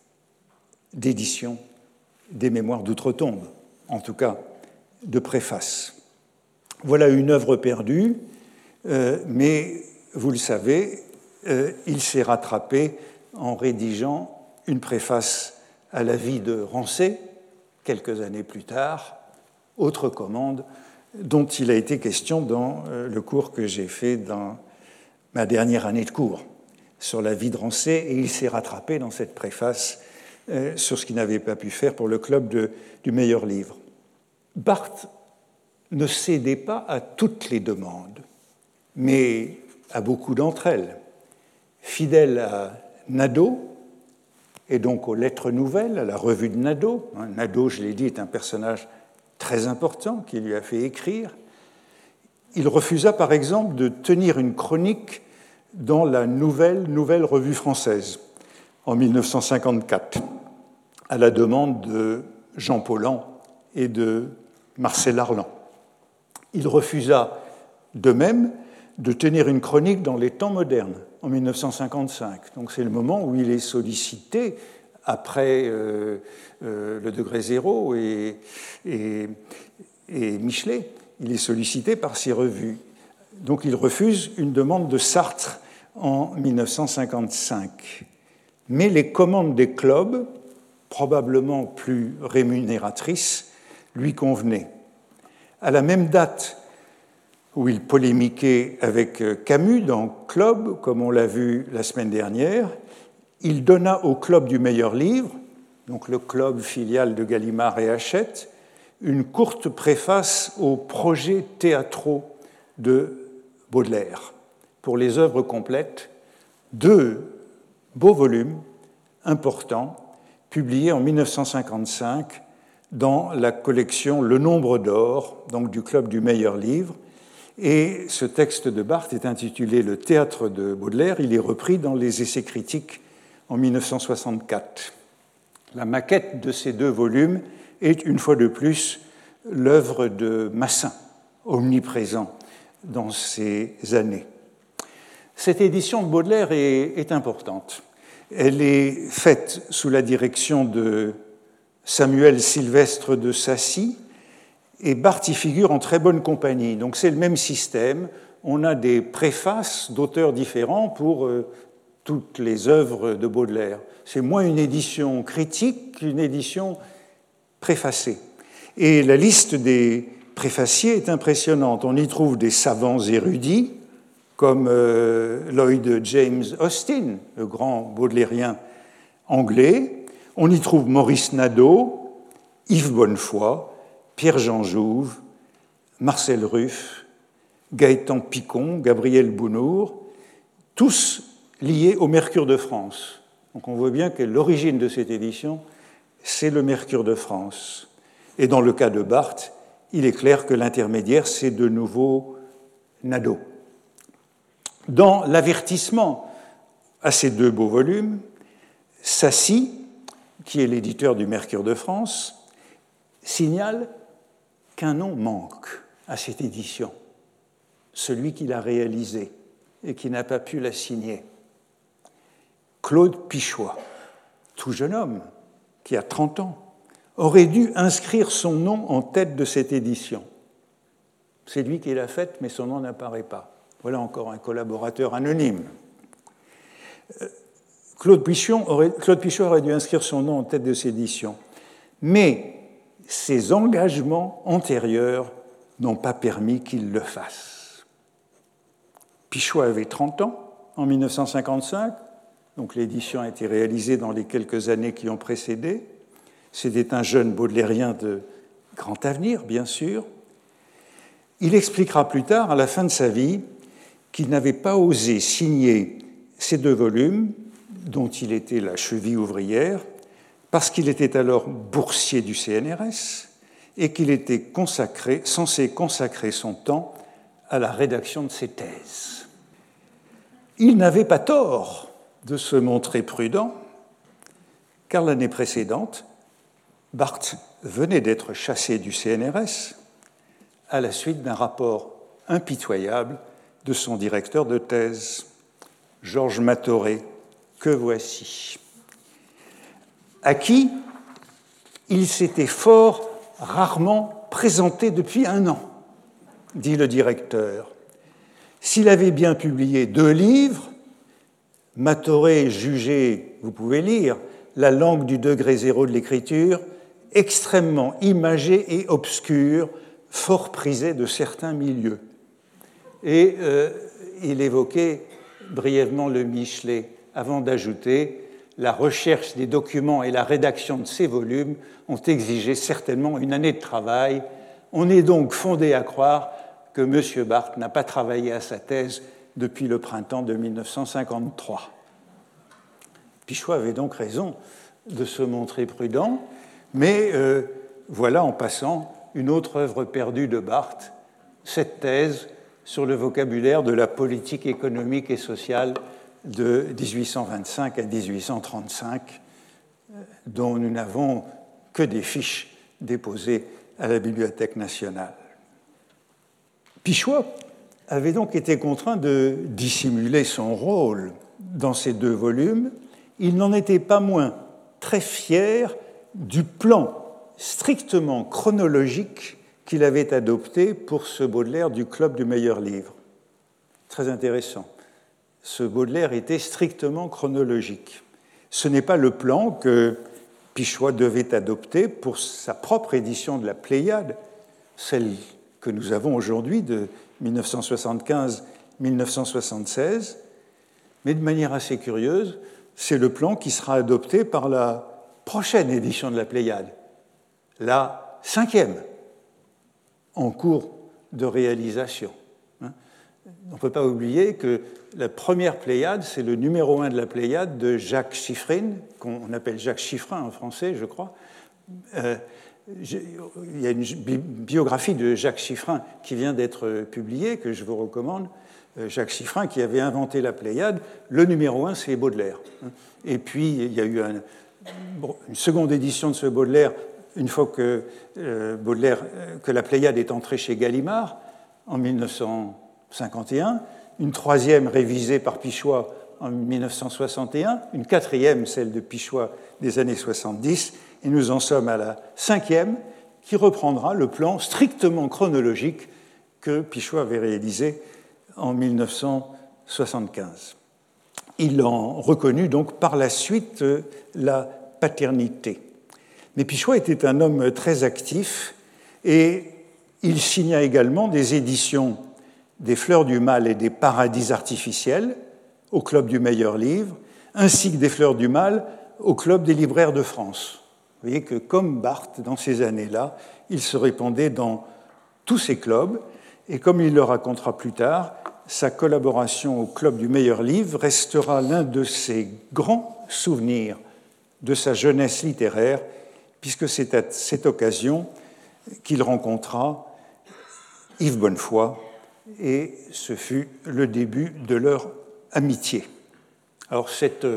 d'édition des Mémoires d'outre-tombe, en tout cas de préface. Voilà une œuvre perdue, euh, mais vous le savez, euh, il s'est rattrapé en rédigeant une préface à la vie de Rancé, quelques années plus tard, autre commande dont il a été question dans le cours que j'ai fait dans ma dernière année de cours sur la vie de Rancé, et il s'est rattrapé dans cette préface euh, sur ce qu'il n'avait pas pu faire pour le club de, du meilleur livre. Barthes ne cédait pas à toutes les demandes, mais à beaucoup d'entre elles. Fidèle à Nadeau, et donc aux Lettres Nouvelles, à la revue de Nadeau. Nadeau, je l'ai dit, est un personnage très important qui lui a fait écrire. Il refusa, par exemple, de tenir une chronique dans la nouvelle, nouvelle Revue française en mille neuf cent cinquante-quatre, à la demande de Jean Paulhan et de Marcel Arlan. Il refusa de même de tenir une chronique dans les Temps modernes en mille neuf cent cinquante-cinq. Donc c'est le moment où il est sollicité après euh, euh, le degré zéro et, et, et Michelet. Il est sollicité par ces revues. Donc il refuse une demande de Sartre en mille neuf cent cinquante-cinq. Mais les commandes des clubs, probablement plus rémunératrices, lui convenaient. À la même date où il polémiquait avec Camus dans Club, comme on l'a vu la semaine dernière, il donna au Club du meilleur livre, donc le club filial de Gallimard et Hachette, une courte préface aux projets théâtraux de Baudelaire. Pour les œuvres complètes, deux beaux volumes importants, publiés en mille neuf cent cinquante-cinq dans la collection Le Nombre d'Or, donc du Club du meilleur livre. Et ce texte de Barthes est intitulé « Le théâtre de Baudelaire ». Il est repris dans les Essais critiques en mille neuf cent soixante-quatre. La maquette de ces deux volumes est, une fois de plus, l'œuvre de Massin, omniprésent dans ces années. Cette édition de Baudelaire est, est importante. Elle est faite sous la direction de Samuel Sylvestre de Sacy, et Barthes y figure en très bonne compagnie. Donc c'est le même système. On a des préfaces d'auteurs différents pour euh, toutes les œuvres de Baudelaire. C'est moins une édition critique qu'une édition préfacée. Et la liste des préfaciers est impressionnante. On y trouve des savants érudits, comme euh, Lloyd James Austin, le grand baudelairien anglais. On y trouve Maurice Nadeau, Yves Bonnefoy, Pierre-Jean Jouve, Marcel Ruff, Gaëtan Picon, Gabriel Bounour, tous liés au Mercure de France. Donc on voit bien que l'origine de cette édition, c'est le Mercure de France. Et dans le cas de Barthes, il est clair que l'intermédiaire, c'est de nouveau Nadeau. Dans l'avertissement à ces deux beaux volumes, Sassy, qui est l'éditeur du Mercure de France, signale qu'un nom manque à cette édition, celui qui l'a réalisé et qui n'a pas pu la signer. Claude Pichois, tout jeune homme, qui a trente ans, aurait dû inscrire son nom en tête de cette édition. C'est lui qui l'a faite, mais son nom n'apparaît pas. Voilà encore un collaborateur anonyme. Claude Pichon aurait, Claude Pichon aurait dû inscrire son nom en tête de cette édition. Mais ses engagements antérieurs n'ont pas permis qu'il le fasse. Pichot avait trente ans en mille neuf cent cinquante-cinq, donc l'édition a été réalisée dans les quelques années qui ont précédé. C'était un jeune baudelairien de grand avenir, bien sûr. Il expliquera plus tard, à la fin de sa vie, qu'il n'avait pas osé signer ces deux volumes, dont il était la cheville ouvrière, parce qu'il était alors boursier du C N R S et qu'il était consacré, censé consacrer son temps à la rédaction de ses thèses. Il n'avait pas tort de se montrer prudent, car l'année précédente, Barthes venait d'être chassé du C N R S à la suite d'un rapport impitoyable de son directeur de thèse, Georges Matoret, que voici, à qui il s'était fort rarement présenté depuis un an, dit le directeur. S'il avait bien publié deux livres, Matoret jugeait, vous pouvez lire, La langue du degré zéro de l'écriture, extrêmement imagée et obscure, fort prisée de certains milieux. Et euh, il évoquait brièvement le Michelet, avant d'ajouter « La recherche des documents et la rédaction de ces volumes ont exigé certainement une année de travail. On est donc fondé à croire que M. Barthes n'a pas travaillé à sa thèse depuis le printemps de mille neuf cent cinquante-trois. » Pichot avait donc raison de se montrer prudent, mais euh, voilà en passant une autre œuvre perdue de Barthes, cette thèse sur le vocabulaire de la politique économique et sociale de dix-huit cent vingt-cinq à dix-huit cent trente-cinq, dont nous n'avons que des fiches déposées à la Bibliothèque nationale. Pichois avait donc été contraint de dissimuler son rôle dans ces deux volumes. Il n'en était pas moins très fier du plan strictement chronologique qu'il avait adopté pour ce Baudelaire du Club du meilleur livre. Très intéressant. Ce Baudelaire était strictement chronologique. Ce n'est pas le plan que Pichois devait adopter pour sa propre édition de la Pléiade, celle que nous avons aujourd'hui de mille neuf cent soixante-quinze à mille neuf cent soixante-seize, mais de manière assez curieuse, c'est le plan qui sera adopté par la prochaine édition de la Pléiade, la cinquième, en cours de réalisation. On ne peut pas oublier que la première Pléiade, c'est le numéro un de la Pléiade de Jacques Chiffrine, qu'on appelle Jacques Chiffrin en français, je crois. Euh, il y a une biographie de Jacques Chiffrin qui vient d'être publiée, que je vous recommande. Jacques Chiffrin, qui avait inventé la Pléiade, le numéro un, c'est Baudelaire. Et puis, il y a eu un, bon, une seconde édition de ce Baudelaire, une fois que, euh, Baudelaire, que la Pléiade est entrée chez Gallimard, en mille neuf cent cinquante et un, une troisième révisée par Pichois en mille neuf cent soixante et un, une quatrième, celle de Pichois des années soixante-dix, et nous en sommes à la cinquième, qui reprendra le plan strictement chronologique que Pichois avait réalisé en mille neuf cent soixante-quinze. Il en reconnut donc par la suite la paternité. Mais Pichois était un homme très actif et il signa également des éditions des Fleurs du Mal et des Paradis artificiels au Club du meilleur livre, ainsi que des Fleurs du Mal au Club des libraires de France. Vous voyez que, comme Barthes, dans ces années-là, il se répandait dans tous ces clubs, et comme il le racontera plus tard, sa collaboration au Club du meilleur livre restera l'un de ses grands souvenirs de sa jeunesse littéraire, puisque c'est à cette occasion qu'il rencontra Yves Bonnefoy, et ce fut le début de leur amitié. Alors, cette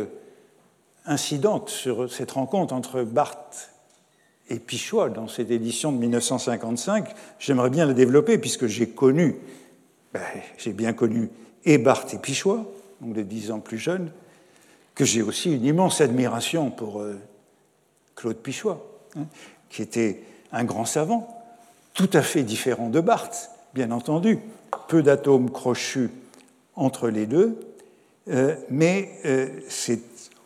incidente sur cette rencontre entre Barthes et Pichoy dans cette édition de mille neuf cent cinquante-cinq, j'aimerais bien la développer, puisque j'ai connu, ben, j'ai bien connu et Barthes et Pichoy, donc de dix ans plus jeunes, que j'ai aussi une immense admiration pour euh, Claude Pichoy, hein, qui était un grand savant, tout à fait différent de Barthes, bien entendu, peu d'atomes crochus entre les deux, euh, mais euh, c'est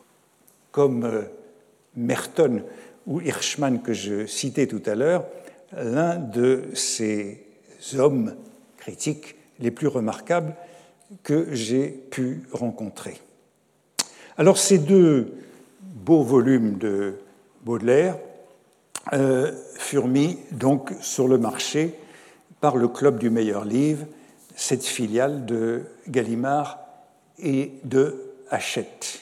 comme euh, Merton ou Hirschman que je citais tout à l'heure, l'un de ces hommes critiques les plus remarquables que j'ai pu rencontrer. Alors, ces deux beaux volumes de Baudelaire euh, furent mis donc sur le marché par le Club du meilleur livre, cette filiale de Gallimard et de Hachette.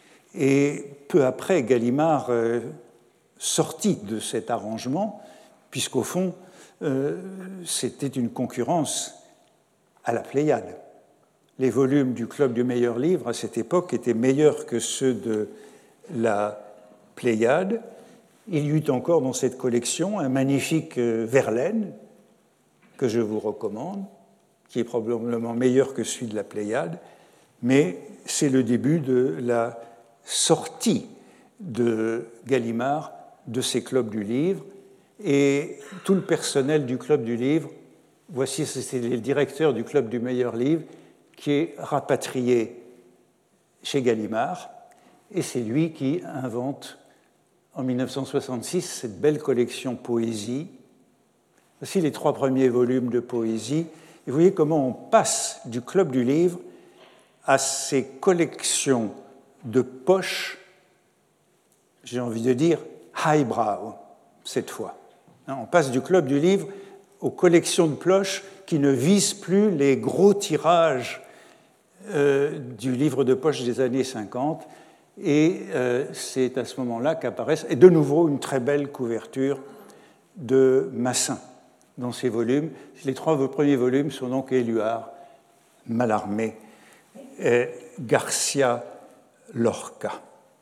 Et peu après, Gallimard euh, sortit de cet arrangement, puisqu'au fond, euh, c'était une concurrence à la Pléiade. Les volumes du Club du meilleur livre, à cette époque, étaient meilleurs que ceux de la Pléiade. Il y eut encore dans cette collection un magnifique Verlaine, que je vous recommande, qui est probablement meilleur que celui de la Pléiade, mais c'est le début de la sortie de Gallimard de ces clubs du livre, et tout le personnel du Club du livre, voici, c'est le directeur du Club du meilleur livre, qui est rapatrié chez Gallimard, et c'est lui qui invente en mille neuf cent soixante-six cette belle collection Poésie. Voici les trois premiers volumes de Poésie, et vous voyez comment on passe du Club du livre à ces collections de poche, j'ai envie de dire highbrow, cette fois. On passe du Club du livre aux collections de poche qui ne visent plus les gros tirages euh, du livre de poche des années cinquante, et euh, c'est à ce moment-là qu'apparaissent, et de nouveau une très belle couverture de Massin dans ces volumes. Les trois premiers volumes sont donc Éluard, Mallarmé et Garcia Lorca.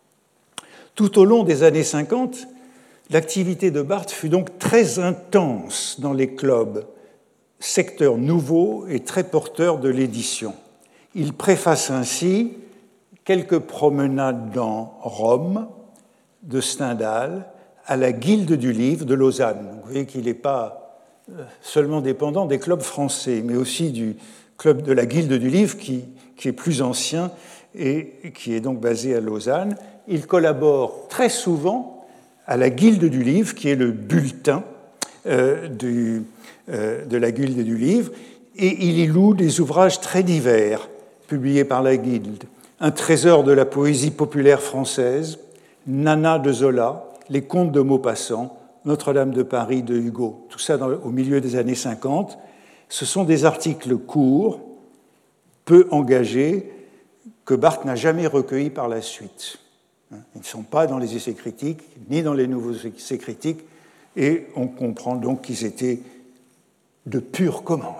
Tout au long des années cinquante, l'activité de Barthes fut donc très intense dans les clubs, secteur nouveau et très porteur de l'édition. Il préface ainsi quelques promenades dans Rome, de Stendhal, à la Guilde du Livre de Lausanne. Donc vous voyez qu'il n'est pas seulement dépendant des clubs français, mais aussi du club de la Guilde du Livre, qui, qui est plus ancien et qui est donc basé à Lausanne. Il collabore très souvent à la Guilde du Livre, qui est le bulletin euh, du, euh, de la Guilde du Livre, et il y loue des ouvrages très divers publiés par la Guilde. Un trésor de la poésie populaire française, Nana de Zola, Les Contes de Maupassant, Notre-Dame de Paris de Hugo, tout ça dans, au milieu des années cinquante. Ce sont des articles courts, peu engagés, que Barthes n'a jamais recueillis par la suite. Ils ne sont pas dans les essais critiques, ni dans les nouveaux essais critiques, et on comprend donc qu'ils étaient de pure commande.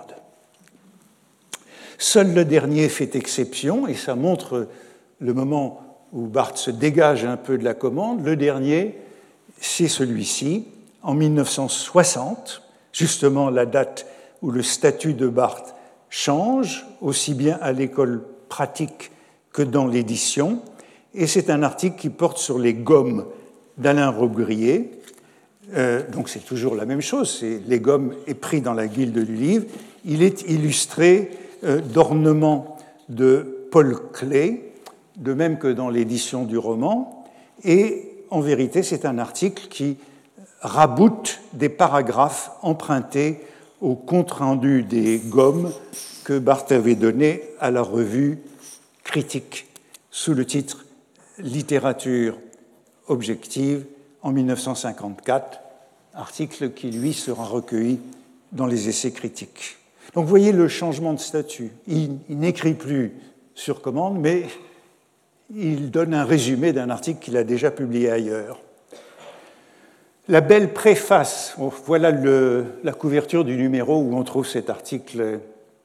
Seul le dernier fait exception, et ça montre le moment où Barthes se dégage un peu de la commande. Le dernier, c'est celui-ci, en mille neuf cent soixante, justement la date où le statut de Barthes change, aussi bien à l'école pratique que dans l'édition, et c'est un article qui porte sur les gommes d'Alain Robbe-Grillet. Euh, donc c'est toujours la même chose, c'est les gommes épris dans la Guilde du Livre. Il est illustré euh, d'ornements de Paul Klee, de même que dans l'édition du roman, et en vérité c'est un article qui raboute des paragraphes empruntés au compte-rendu des gommes que Barthes avait donné à la revue Critique, sous le titre « Littérature objective » en mille neuf cent cinquante-quatre, article qui, lui, sera recueilli dans les essais critiques. Donc vous voyez le changement de statut. Il, il n'écrit plus sur commande, mais il donne un résumé d'un article qu'il a déjà publié ailleurs. La belle préface, voilà le, la couverture du numéro où on trouve cet article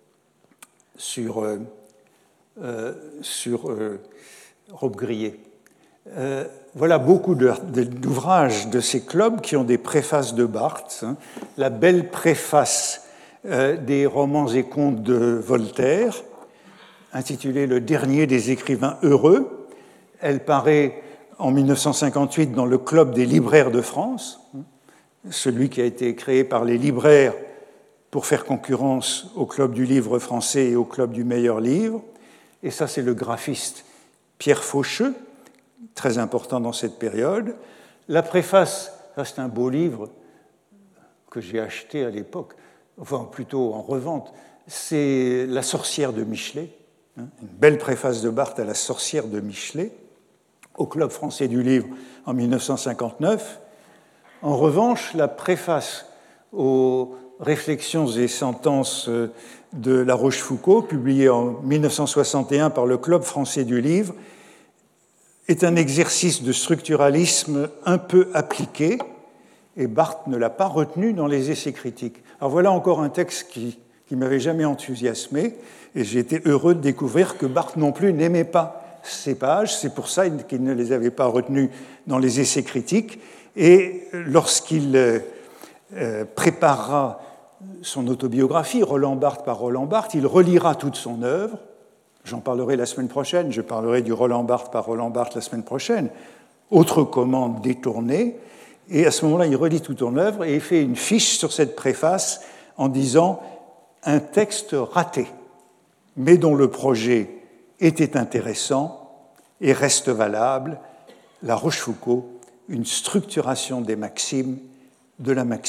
sur, euh, euh, sur euh, Robe grillée. Euh, voilà beaucoup de, de, d'ouvrages de ces clubs qui ont des préfaces de Barthes. Hein. La belle préface euh, des romans et contes de Voltaire, intitulée « Le dernier des écrivains heureux ». Elle paraît en mille neuf cent cinquante-huit dans le Club des libraires de France, celui qui a été créé par les libraires pour faire concurrence au Club du livre français et au Club du meilleur livre. Et ça, c'est le graphiste Pierre Faucheux, très important dans cette période. La préface, ça c'est un beau livre que j'ai acheté à l'époque, enfin plutôt en revente, c'est La sorcière de Michelet, une belle préface de Barthes à La sorcière de Michelet, au Club français du livre en mille neuf cent cinquante-neuf. En revanche, la préface aux Réflexions et sentences de La Rochefoucauld, publiée en mille neuf cent soixante et un par le Club français du livre, est un exercice de structuralisme un peu appliqué, et Barthes ne l'a pas retenu dans les essais critiques. Alors voilà encore un texte qui ne m'avait jamais enthousiasmé, et j'ai été heureux de découvrir que Barthes non plus n'aimait pas ces pages, c'est pour ça qu'il ne les avait pas retenues dans les essais critiques, et lorsqu'il euh, préparera son autobiographie, Roland Barthes par Roland Barthes, il relira toute son œuvre. J'en parlerai la semaine prochaine, je parlerai du Roland Barthes par Roland Barthes la semaine prochaine, autre commande détournée, et à ce moment-là, il relit toute son œuvre et il fait une fiche sur cette préface en disant « un texte raté, mais dont le projet était intéressant et reste valable, La Rochefoucauld, une structuration des maximes de la maxime ».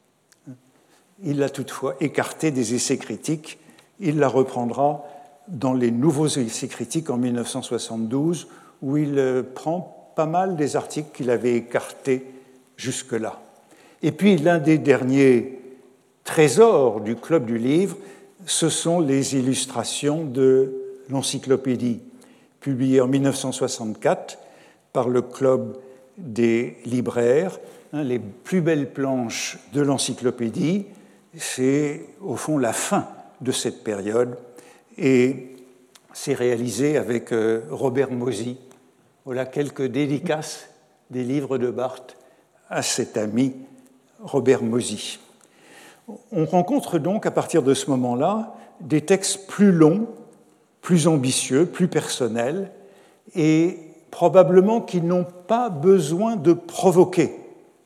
Il l'a toutefois écarté des essais critiques, il la reprendra dans les nouveaux essais critiques en mille neuf cent soixante-douze, où il prend pas mal des articles qu'il avait écartés jusque-là. Et puis l'un des derniers trésors du Club du livre, ce sont les illustrations de l'encyclopédie, publiée en mille neuf cent soixante-quatre par le Club des libraires. Les plus belles planches de l'encyclopédie, c'est au fond la fin de cette période, et c'est réalisé avec Robert Mosy. Voilà quelques dédicaces des livres de Barthes à cet ami Robert Mosy. On rencontre donc à partir de ce moment-là des textes plus longs, plus ambitieux, plus personnels, et probablement qui n'ont pas besoin de provoquer,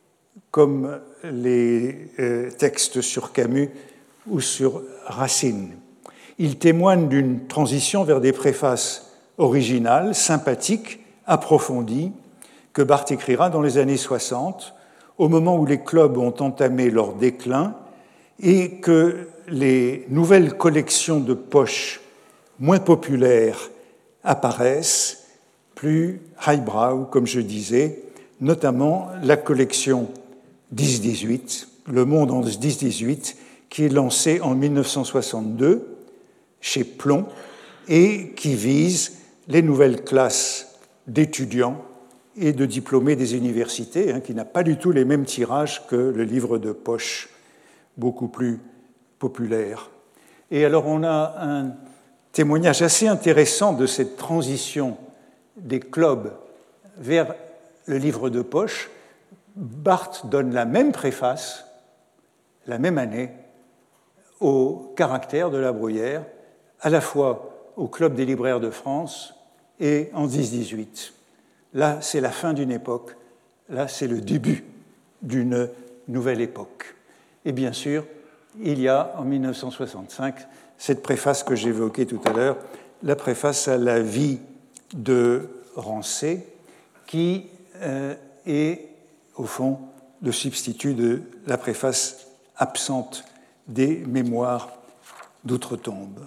comme les textes sur Camus ou sur Racine. Il témoigne d'une transition vers des préfaces originales, sympathiques, approfondies, que Barthes écrira dans les années soixante, au moment où les clubs ont entamé leur déclin et que les nouvelles collections de poches moins populaires apparaissent, plus highbrow, comme je disais, notamment la collection dix dix-huit, Le Monde en dix dix-huit, qui est lancée en mille neuf cent soixante-deux chez Plon et qui vise les nouvelles classes d'étudiants et de diplômés des universités, hein, qui n'a pas du tout les mêmes tirages que le livre de poche, beaucoup plus populaire. Et alors on a un témoignage assez intéressant de cette transition des clubs vers le livre de poche. Barthes donne la même préface, la même année, au Caractère de la Bruyère, à la fois au Club des libraires de France et en dix dix-huit. Là, c'est la fin d'une époque, là, c'est le début d'une nouvelle époque. Et bien sûr, il y a, en mille neuf cent soixante-cinq, cette préface que j'évoquais tout à l'heure, la préface à la vie de Rancé, qui euh, est, au fond, le substitut de la préface absente des Mémoires d'outre-tombe.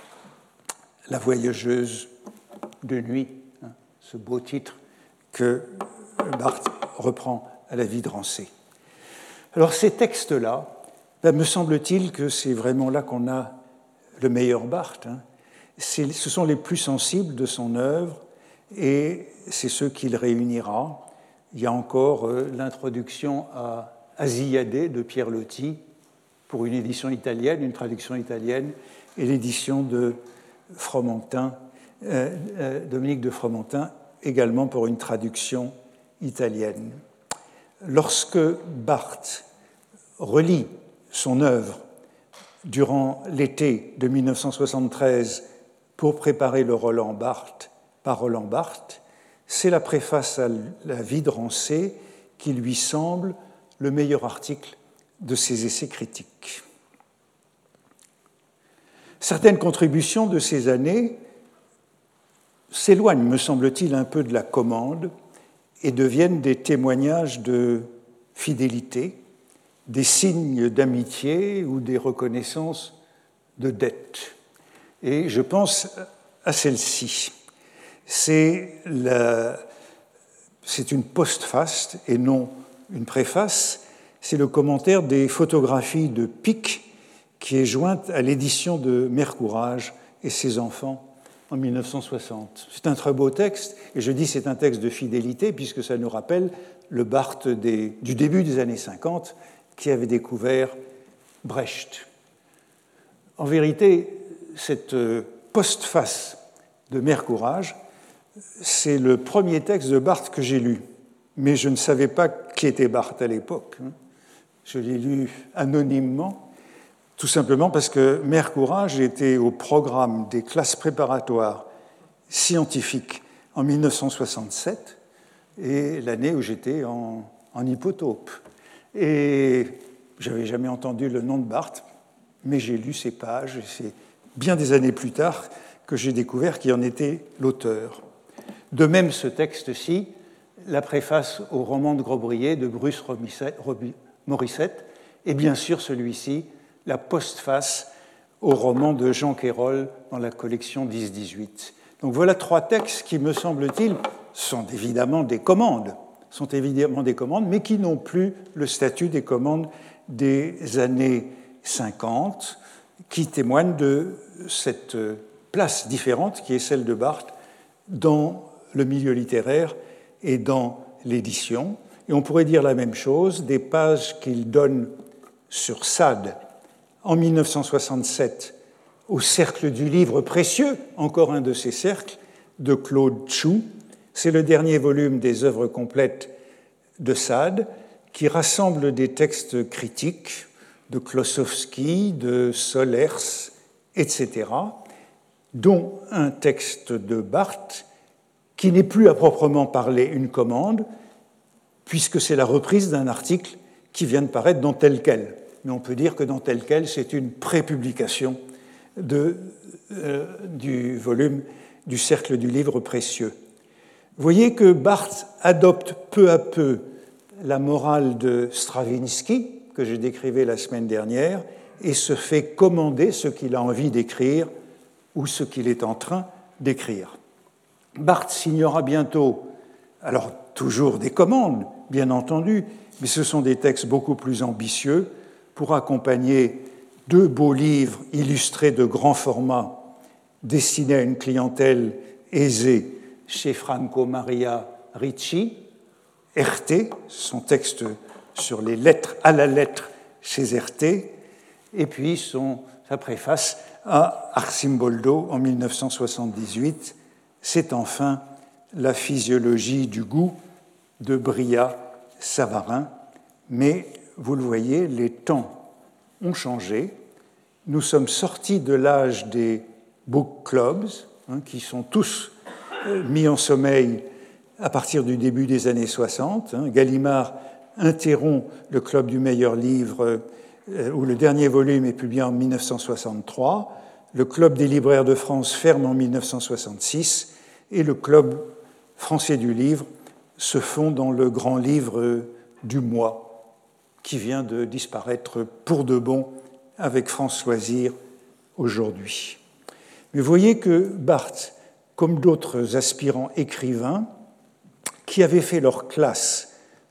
La voyageuse de nuit, hein, ce beau titre que Barthes reprend à la vie de Rancé. Alors ces textes-là, ben, me semble-t-il que c'est vraiment là qu'on a le meilleur Barthes. Hein. Ce sont les plus sensibles de son œuvre et c'est ceux qu'il réunira. Il y a encore euh, l'introduction à Asiadé de Pierre Loti pour une édition italienne, une traduction italienne, et l'édition de Fromentin, euh, euh, Dominique de Fromentin, également pour une traduction italienne. Lorsque Barthes relit son œuvre durant l'été de mille neuf cent soixante-treize pour préparer le Roland Barthes par Roland Barthes, c'est la préface à la vie de Rancé qui lui semble le meilleur article de ses essais critiques. Certaines contributions de ces années s'éloignent, me semble-t-il, un peu de la commande et deviennent des témoignages de fidélité, des signes d'amitié ou des reconnaissances de dette. Et je pense à celle-ci. C'est, la, c'est une postface et non une préface. C'est le commentaire des photographies de Pic qui est jointe à l'édition de Mercourage et ses enfants en mille neuf cent soixante. C'est un très beau texte, et je dis c'est un texte de fidélité puisque ça nous rappelle le Barthes des, du début des années cinquante qui avait découvert Brecht. En vérité, cette postface de Mercourage, c'est le premier texte de Barthes que j'ai lu, mais je ne savais pas qui était Barthes à l'époque. Je l'ai lu anonymement, tout simplement parce que Mercourage était au programme des classes préparatoires scientifiques en mille neuf cent soixante-sept, et l'année où j'étais en, en hypotaupe. Et je n'avais jamais entendu le nom de Barthes, mais j'ai lu ces pages, et c'est bien des années plus tard que j'ai découvert qui en était l'auteur. De même, ce texte-ci, la préface au roman de Grobrier de Bruce Morissette, et bien sûr celui-ci, la postface au roman de Jean Quérol dans la collection dix dix-huit. Donc voilà trois textes qui, me semble-t-il, sont évidemment des commandes, sont évidemment des commandes, mais qui n'ont plus le statut des commandes des années cinquante, qui témoignent de cette place différente qui est celle de Barthes dans le milieu littéraire et dans l'édition. Et on pourrait dire la même chose des pages qu'il donne sur Sade en mille neuf cent soixante-sept au Cercle du Livre Précieux, encore un de ces cercles, de Claude Chou. C'est le dernier volume des œuvres complètes de Sade qui rassemble des textes critiques de Klossowski, de Solers, et cetera, dont un texte de Barthes qui n'est plus à proprement parler une commande, puisque c'est la reprise d'un article qui vient de paraître dans Tel quel. Mais on peut dire que dans Tel quel, c'est une prépublication de, euh, du volume du Cercle du Livre Précieux. Vous voyez que Barthes adopte peu à peu la morale de Stravinsky, que je décrivais la semaine dernière, et se fait commander ce qu'il a envie d'écrire ou ce qu'il est en train d'écrire. Barthes signera bientôt, alors toujours des commandes, bien entendu, mais ce sont des textes beaucoup plus ambitieux pour accompagner deux beaux livres illustrés de grand format destinés à une clientèle aisée chez Franco Maria Ricci, R T, son texte sur les lettres à la lettre chez R T, et puis son, sa préface à Arcimboldo en mille neuf cent soixante-dix-huit. C'est enfin la physiologie du goût de Brillat-Savarin. Mais vous le voyez, les temps ont changé. Nous sommes sortis de l'âge des book clubs, hein, qui sont tous mis en sommeil à partir du début des années soixante. Hein. Gallimard interrompt le club du meilleur livre, euh, où le dernier volume est publié en mille neuf cent soixante-trois. Le club des libraires de France ferme en mille neuf cent soixante-six et le club français du livre se fond dans le grand livre du mois qui vient de disparaître pour de bon avec France Loisirs aujourd'hui. Mais vous voyez que Barthes, comme d'autres aspirants écrivains qui avaient fait leur classe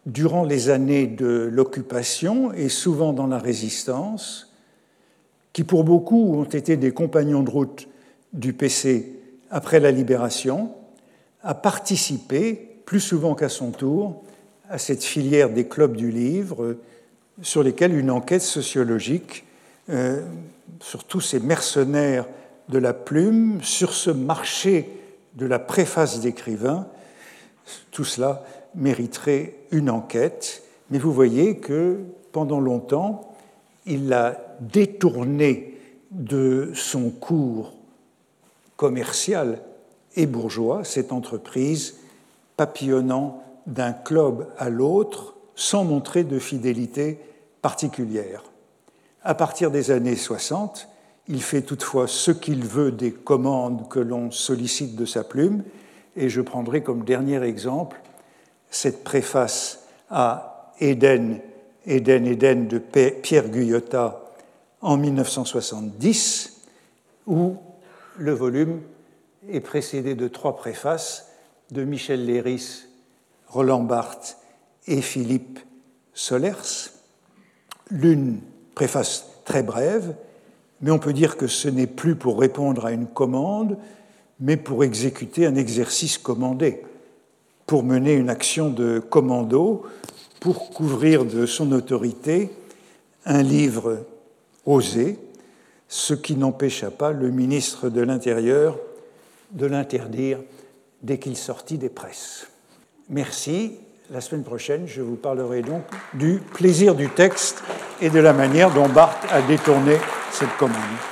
durant les années de l'occupation et souvent dans la résistance, qui pour beaucoup ont été des compagnons de route du P C après la libération, a participé, plus souvent qu'à son tour, à cette filière des clubs du livre, sur lesquels une enquête sociologique, euh, sur tous ces mercenaires de la plume, sur ce marché de la préface d'écrivain, tout cela mériterait une enquête. Mais vous voyez que pendant longtemps, il l'a détourné de son cours commercial et bourgeois, cette entreprise, papillonnant d'un club à l'autre sans montrer de fidélité particulière. À partir des années soixante, il fait toutefois ce qu'il veut des commandes que l'on sollicite de sa plume, et je prendrai comme dernier exemple cette préface à Éden, Éden, Éden de Pierre Guyota en mille neuf cent soixante-dix, où le volume est précédé de trois préfaces de Michel Léris, Roland Barthes et Philippe Solers. L'une préface très brève, mais on peut dire que ce n'est plus pour répondre à une commande, mais pour exécuter un exercice commandé, pour mener une action de commando, pour couvrir de son autorité un livre osé, ce qui n'empêcha pas le ministre de l'Intérieur de l'interdire dès qu'il sortit des presses. Merci. La semaine prochaine, je vous parlerai donc du plaisir du texte et de la manière dont Barthes a détourné cette commande.